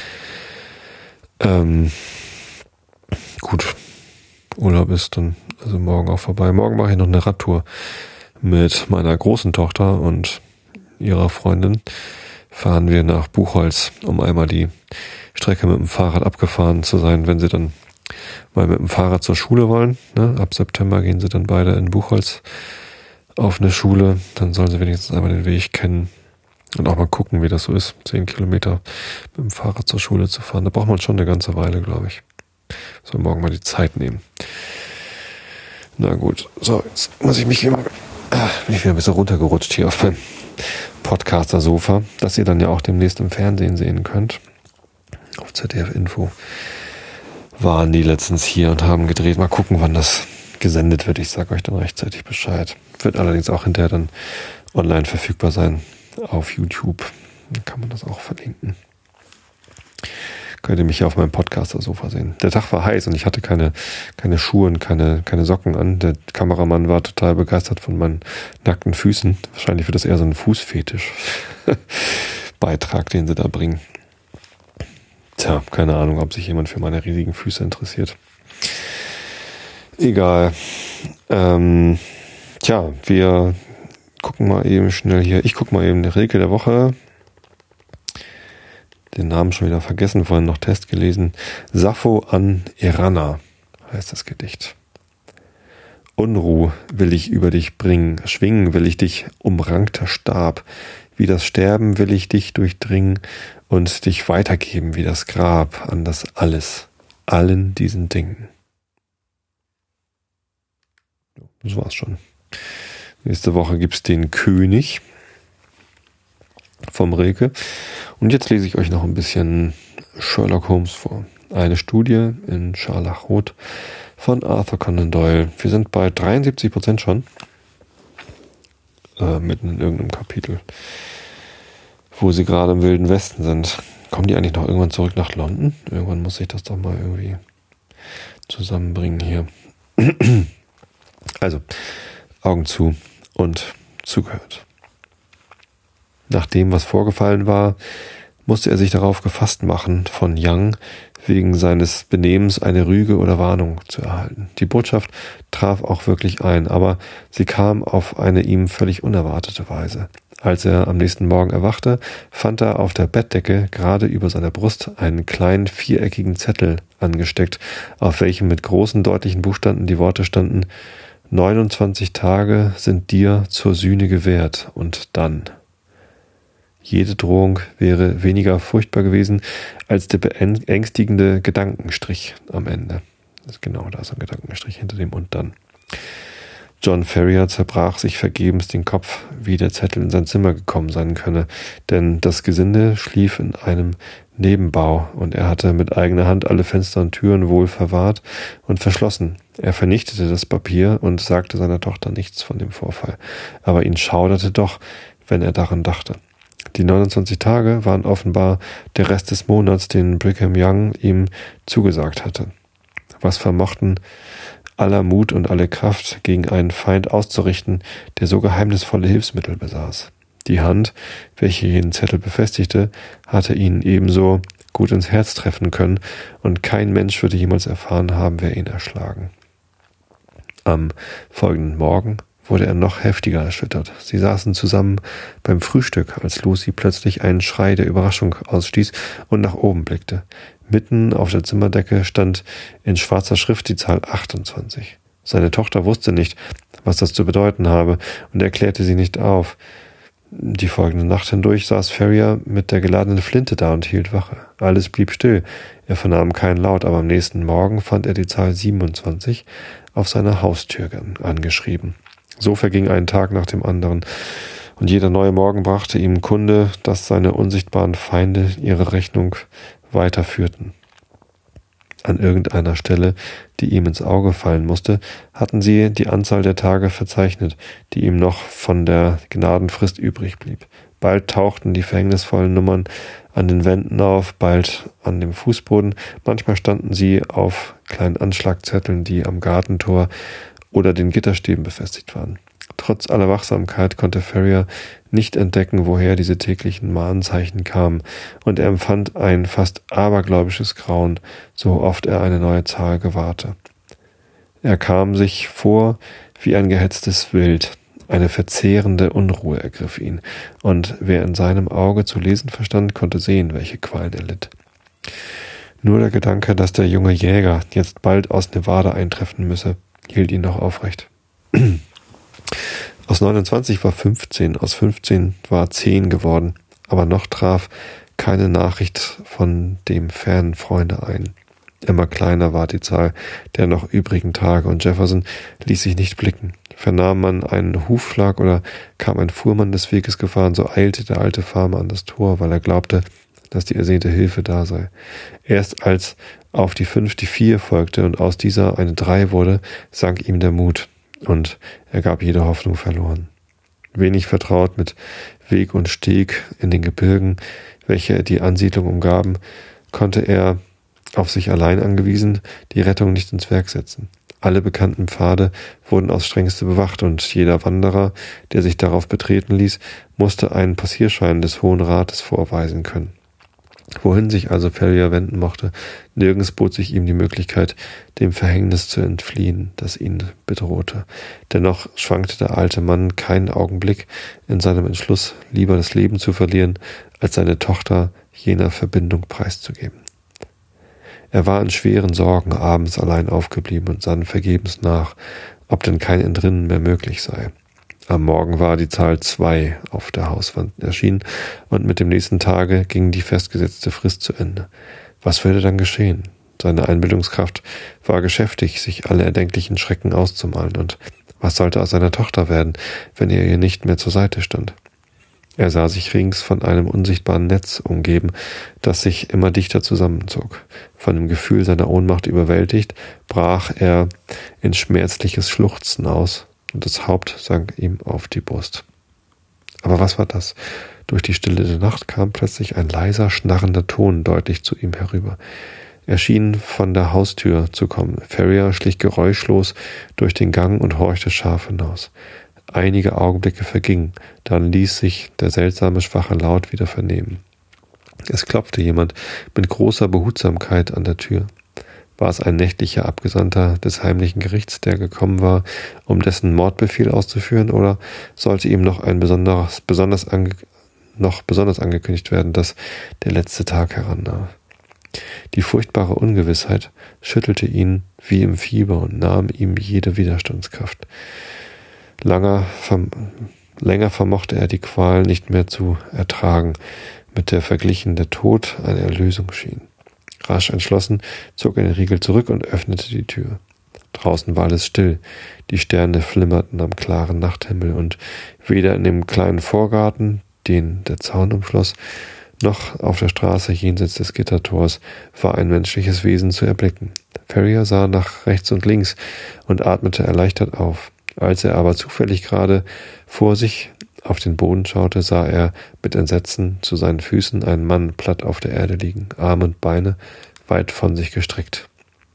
Ähm, gut. Urlaub ist dann also morgen auch vorbei. Morgen mache ich noch eine Radtour mit meiner großen Tochter und ihrer Freundin. Fahren wir nach Buchholz, um einmal die Strecke mit dem Fahrrad abgefahren zu sein, wenn sie dann mal mit dem Fahrrad zur Schule wollen. Ne? Ab September gehen sie dann beide in Buchholz auf eine Schule. Dann sollen sie wenigstens einmal den Weg kennen und auch mal gucken, wie das so ist, zehn Kilometer mit dem Fahrrad zur Schule zu fahren. Da braucht man schon eine ganze Weile, glaube ich. So, morgen mal die Zeit nehmen. Na gut, so, jetzt muss ich mich hier mal bin ich wieder ein bisschen runtergerutscht hier auf meinem Podcaster-Sofa, das ihr dann ja auch demnächst im Fernsehen sehen könnt. Auf Z D F Info waren die letztens hier und haben gedreht. Mal gucken, wann das gesendet wird. Ich sage euch dann rechtzeitig Bescheid. Wird allerdings auch hinterher dann online verfügbar sein auf YouTube. Dann kann man das auch verlinken. Könnt ihr mich hier auf meinem Podcaster-Sofa sehen. Der Tag war heiß und ich hatte keine, keine Schuhe und keine, keine Socken an. Der Kameramann war total begeistert von meinen nackten Füßen. Wahrscheinlich wird das eher so ein Fußfetisch-Beitrag, den sie da bringen. Tja, keine Ahnung, ob sich jemand für meine riesigen Füße interessiert. Egal. Ähm, tja, wir gucken mal eben schnell hier. Ich gucke mal eben die Rilke der Woche. Den Namen schon wieder vergessen, vorhin noch Test gelesen. Sappho an Eranna heißt das Gedicht. Unruh will ich über dich bringen, schwingen will ich dich umrankter Stab, wie das Sterben will ich dich durchdringen und dich weitergeben wie das Grab an das Alles, allen diesen Dingen. Das war's schon. Nächste Woche gibt's den König vom Rilke. Und jetzt lese ich euch noch ein bisschen Sherlock Holmes vor. Eine Studie in Scharlachrot von Arthur Conan Doyle. Wir sind bei dreiundsiebzig Prozent schon. Äh, mitten in irgendeinem Kapitel, wo sie gerade im Wilden Westen sind. Kommen die eigentlich noch irgendwann zurück nach London? Irgendwann muss ich das doch mal irgendwie zusammenbringen hier. Also, Augen zu und zugehört. Nach dem, was vorgefallen war, musste er sich darauf gefasst machen, von Young wegen seines Benehmens eine Rüge oder Warnung zu erhalten. Die Botschaft traf auch wirklich ein, aber sie kam auf eine ihm völlig unerwartete Weise. Als er am nächsten Morgen erwachte, fand er auf der Bettdecke gerade über seiner Brust einen kleinen viereckigen Zettel angesteckt, auf welchem mit großen deutlichen Buchstaben die Worte standen: neunundzwanzig Tage sind dir zur Sühne gewährt und dann. Jede Drohung wäre weniger furchtbar gewesen als der beängstigende Gedankenstrich am Ende. Das ist genau, da ist ein Gedankenstrich hinter dem und dann. John Ferrier zerbrach sich vergebens den Kopf, wie der Zettel in sein Zimmer gekommen sein könne, denn das Gesinde schlief in einem Nebenbau und er hatte mit eigener Hand alle Fenster und Türen wohl verwahrt und verschlossen. Er vernichtete das Papier und sagte seiner Tochter nichts von dem Vorfall, aber ihn schauderte doch, wenn er daran dachte. Die neunundzwanzig Tage waren offenbar der Rest des Monats, den Brigham Young ihm zugesagt hatte. Was vermochten aller Mut und alle Kraft gegen einen Feind auszurichten, der so geheimnisvolle Hilfsmittel besaß. Die Hand, welche jeden Zettel befestigte, hatte ihn ebenso gut ins Herz treffen können, und kein Mensch würde jemals erfahren haben, wer ihn erschlagen. Am folgenden Morgen wurde er noch heftiger erschüttert. Sie saßen zusammen beim Frühstück, als Lucy plötzlich einen Schrei der Überraschung ausstieß und nach oben blickte. Mitten auf der Zimmerdecke stand in schwarzer Schrift die Zahl achtundzwanzig. Seine Tochter wusste nicht, was das zu bedeuten habe, und erklärte sie nicht auf. Die folgende Nacht hindurch saß Ferrier mit der geladenen Flinte da und hielt Wache. Alles blieb still. Er vernahm keinen Laut, aber am nächsten Morgen fand er die Zahl siebenundzwanzig auf seiner Haustür angeschrieben. So verging ein Tag nach dem anderen, und jeder neue Morgen brachte ihm Kunde, dass seine unsichtbaren Feinde ihre Rechnung weiterführten. An irgendeiner Stelle, die ihm ins Auge fallen musste, hatten sie die Anzahl der Tage verzeichnet, die ihm noch von der Gnadenfrist übrig blieb. Bald tauchten die verhängnisvollen Nummern an den Wänden auf, bald an dem Fußboden, manchmal standen sie auf kleinen Anschlagzetteln, die am Gartentor oder den Gitterstäben befestigt waren. Trotz aller Wachsamkeit konnte Ferrier nicht entdecken, woher diese täglichen Mahnzeichen kamen, und er empfand ein fast abergläubisches Grauen, so oft er eine neue Zahl gewahrte. Er kam sich vor wie ein gehetztes Wild. Eine verzehrende Unruhe ergriff ihn, und wer in seinem Auge zu lesen verstand, konnte sehen, welche Qualen er litt. Nur der Gedanke, dass der junge Jäger jetzt bald aus Nevada eintreffen müsse, hielt ihn noch aufrecht. Aus neunundzwanzig war fünfzehn, aus fünfzehn war zehn geworden, aber noch traf keine Nachricht von dem fernen Freunde ein. Immer kleiner ward die Zahl der noch übrigen Tage, und Jefferson ließ sich nicht blicken. Vernahm man einen Hufschlag oder kam ein Fuhrmann des Weges gefahren, so eilte der alte Farmer an das Tor, weil er glaubte, dass die ersehnte Hilfe da sei. Erst als auf die fünf die vier folgte und aus dieser eine drei wurde, sank ihm der Mut, und er gab jede Hoffnung verloren. Wenig vertraut mit Weg und Steg in den Gebirgen, welche die Ansiedlung umgaben, konnte er, auf sich allein angewiesen, die Rettung nicht ins Werk setzen. Alle bekannten Pfade wurden aufs Strengste bewacht, und jeder Wanderer, der sich darauf betreten ließ, musste einen Passierschein des Hohen Rates vorweisen können. Wohin sich also Ferrier wenden mochte, nirgends bot sich ihm die Möglichkeit, dem Verhängnis zu entfliehen, das ihn bedrohte. Dennoch schwankte der alte Mann keinen Augenblick in seinem Entschluss, lieber das Leben zu verlieren, als seine Tochter jener Verbindung preiszugeben. Er war in schweren Sorgen abends allein aufgeblieben und sann vergebens nach, ob denn kein Entrinnen mehr möglich sei. Am Morgen war die Zahl zwei auf der Hauswand erschienen, und mit dem nächsten Tage ging die festgesetzte Frist zu Ende. Was würde dann geschehen? Seine Einbildungskraft war geschäftig, sich alle erdenklichen Schrecken auszumalen, und was sollte aus seiner Tochter werden, wenn er ihr nicht mehr zur Seite stand? Er sah sich rings von einem unsichtbaren Netz umgeben, das sich immer dichter zusammenzog. Von dem Gefühl seiner Ohnmacht überwältigt, brach er in schmerzliches Schluchzen aus, und das Haupt sank ihm auf die Brust. Aber was war das? Durch die Stille der Nacht kam plötzlich ein leiser, schnarrender Ton deutlich zu ihm herüber. Er schien von der Haustür zu kommen. Ferrier schlich geräuschlos durch den Gang und horchte scharf hinaus. Einige Augenblicke vergingen, dann ließ sich der seltsame, schwache Laut wieder vernehmen. Es klopfte jemand mit großer Behutsamkeit an der Tür. War es ein nächtlicher Abgesandter des heimlichen Gerichts, der gekommen war, um dessen Mordbefehl auszuführen, oder sollte ihm noch ein besonderes, besonders ange, noch besonders angekündigt werden, dass der letzte Tag herannahe? Die furchtbare Ungewissheit schüttelte ihn wie im Fieber und nahm ihm jede Widerstandskraft. Langer, verm- länger vermochte er die Qual nicht mehr zu ertragen, mit der verglichen der Tod eine Erlösung schien. Rasch entschlossen zog er den Riegel zurück und öffnete die Tür. Draußen war alles still, die Sterne flimmerten am klaren Nachthimmel, und weder in dem kleinen Vorgarten, den der Zaun umschloss, noch auf der Straße jenseits des Gittertors war ein menschliches Wesen zu erblicken. Ferrier sah nach rechts und links und atmete erleichtert auf. Als er aber zufällig gerade vor sich auf den Boden schaute, sah er mit Entsetzen zu seinen Füßen einen Mann platt auf der Erde liegen, Arme und Beine weit von sich gestreckt.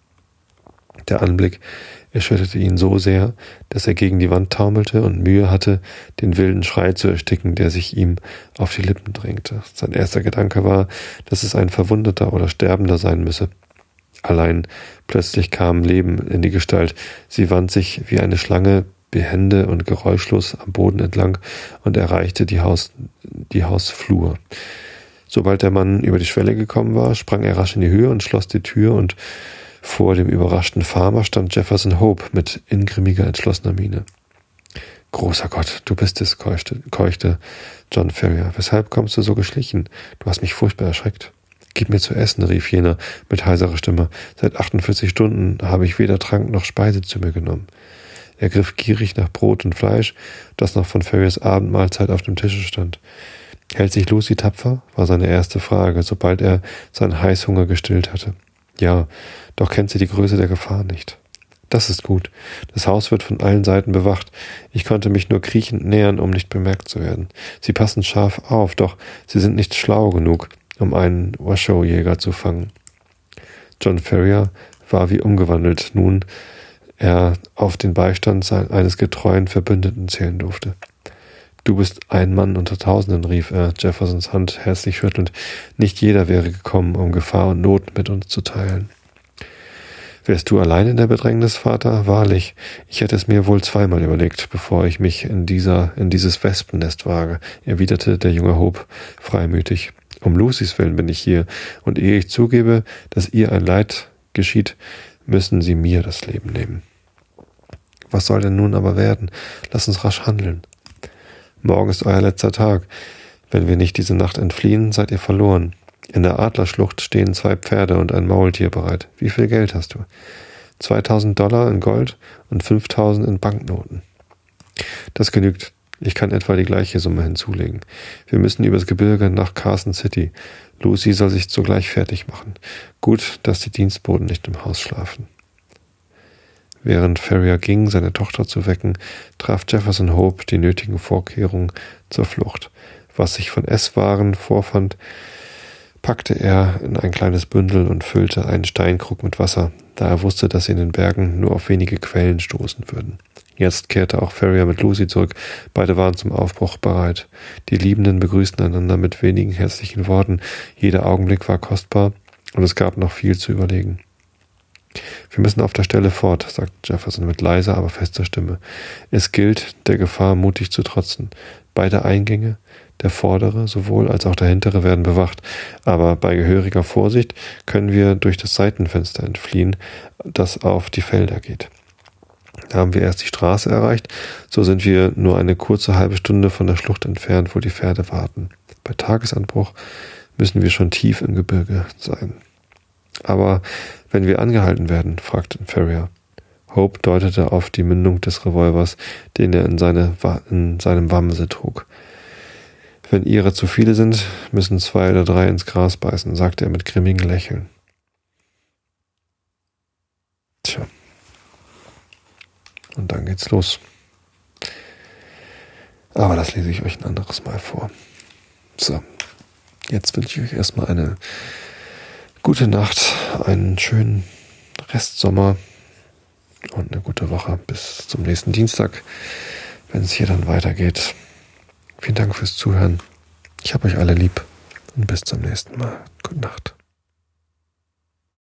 Der Anblick erschütterte ihn so sehr, dass er gegen die Wand taumelte und Mühe hatte, den wilden Schrei zu ersticken, der sich ihm auf die Lippen drängte. Sein erster Gedanke war, dass es ein Verwundeter oder Sterbender sein müsse. Allein plötzlich kam Leben in die Gestalt. Sie wand sich wie eine Schlange behende und geräuschlos am Boden entlang und erreichte die, Haus, die Hausflur. Sobald der Mann über die Schwelle gekommen war, sprang er rasch in die Höhe und schloss die Tür, und vor dem überraschten Farmer stand Jefferson Hope mit ingrimmiger, entschlossener Miene. »Großer Gott, du bist es«, keuchte, keuchte John Ferrier. »Weshalb kommst du so geschlichen? Du hast mich furchtbar erschreckt.« »Gib mir zu essen«, rief jener mit heiserer Stimme. »Seit achtundvierzig Stunden habe ich weder Trank noch Speise zu mir genommen.« Er griff gierig nach Brot und Fleisch, das noch von Ferriers Abendmahlzeit auf dem Tische stand. »Hält sich Lucy tapfer?« war seine erste Frage, sobald er seinen Heißhunger gestillt hatte. »Ja, doch kennt sie die Größe der Gefahr nicht.« »Das ist gut. Das Haus wird von allen Seiten bewacht. Ich konnte mich nur kriechend nähern, um nicht bemerkt zu werden. Sie passen scharf auf, doch sie sind nicht schlau genug, um einen Washoe-Jäger zu fangen.« John Ferrier war wie umgewandelt, nun er auf den Beistand eines getreuen Verbündeten zählen durfte. »Du bist ein Mann unter Tausenden«, rief er, Jeffersons Hand herzlich schüttelnd. »Nicht jeder wäre gekommen, um Gefahr und Not mit uns zu teilen.« »Wärst du allein in der Bedrängnis, Vater? Wahrlich, ich hätte es mir wohl zweimal überlegt, bevor ich mich in dieser, in dieses Wespennest wage«, erwiderte der junge Hope freimütig. »Um Lucys Willen bin ich hier, und ehe ich zugebe, dass ihr ein Leid geschieht, müssen sie mir das Leben nehmen.« »Was soll denn nun aber werden? Lass uns rasch handeln. Morgen ist euer letzter Tag. Wenn wir nicht diese Nacht entfliehen, seid ihr verloren. In der Adlerschlucht stehen zwei Pferde und ein Maultier bereit. Wie viel Geld hast du? zweitausend Dollar in Gold und fünftausend in Banknoten. Das genügt. Ich kann etwa die gleiche Summe hinzulegen. Wir müssen übers Gebirge nach Carson City. Lucy soll sich sogleich fertig machen. Gut, dass die Dienstboten nicht im Haus schlafen. Während Ferrier ging, seine Tochter zu wecken, traf Jefferson Hope die nötigen Vorkehrungen zur Flucht. Was sich von Esswaren vorfand, packte er in ein kleines Bündel und füllte einen Steinkrug mit Wasser, da er wusste, dass sie in den Bergen nur auf wenige Quellen stoßen würden. Jetzt kehrte auch Ferrier mit Lucy zurück. Beide waren zum Aufbruch bereit. Die Liebenden begrüßten einander mit wenigen herzlichen Worten. Jeder Augenblick war kostbar und es gab noch viel zu überlegen. Wir müssen auf der Stelle fort, sagte Jefferson mit leiser, aber fester Stimme. Es gilt, der Gefahr mutig zu trotzen. Beide Eingänge, der vordere sowohl als auch der hintere, werden bewacht, aber bei gehöriger Vorsicht können wir durch das Seitenfenster entfliehen, das auf die Felder geht. Haben wir erst die Straße erreicht, so sind wir nur eine kurze halbe Stunde von der Schlucht entfernt, wo die Pferde warten. Bei Tagesanbruch müssen wir schon tief im Gebirge sein. Aber wenn wir angehalten werden, fragte Ferrier. Hope deutete auf die Mündung des Revolvers, den er in, seine, in seinem Wamse trug. Wenn ihre zu viele sind, müssen zwei oder drei ins Gras beißen, sagte er mit grimmigem Lächeln. Tja. Und dann geht's los. Aber das lese ich euch ein anderes Mal vor. So, jetzt wünsche ich euch erstmal eine gute Nacht, einen schönen Restsommer und eine gute Woche bis zum nächsten Dienstag, wenn es hier dann weitergeht. Vielen Dank fürs Zuhören. Ich habe euch alle lieb und bis zum nächsten Mal. Gute Nacht.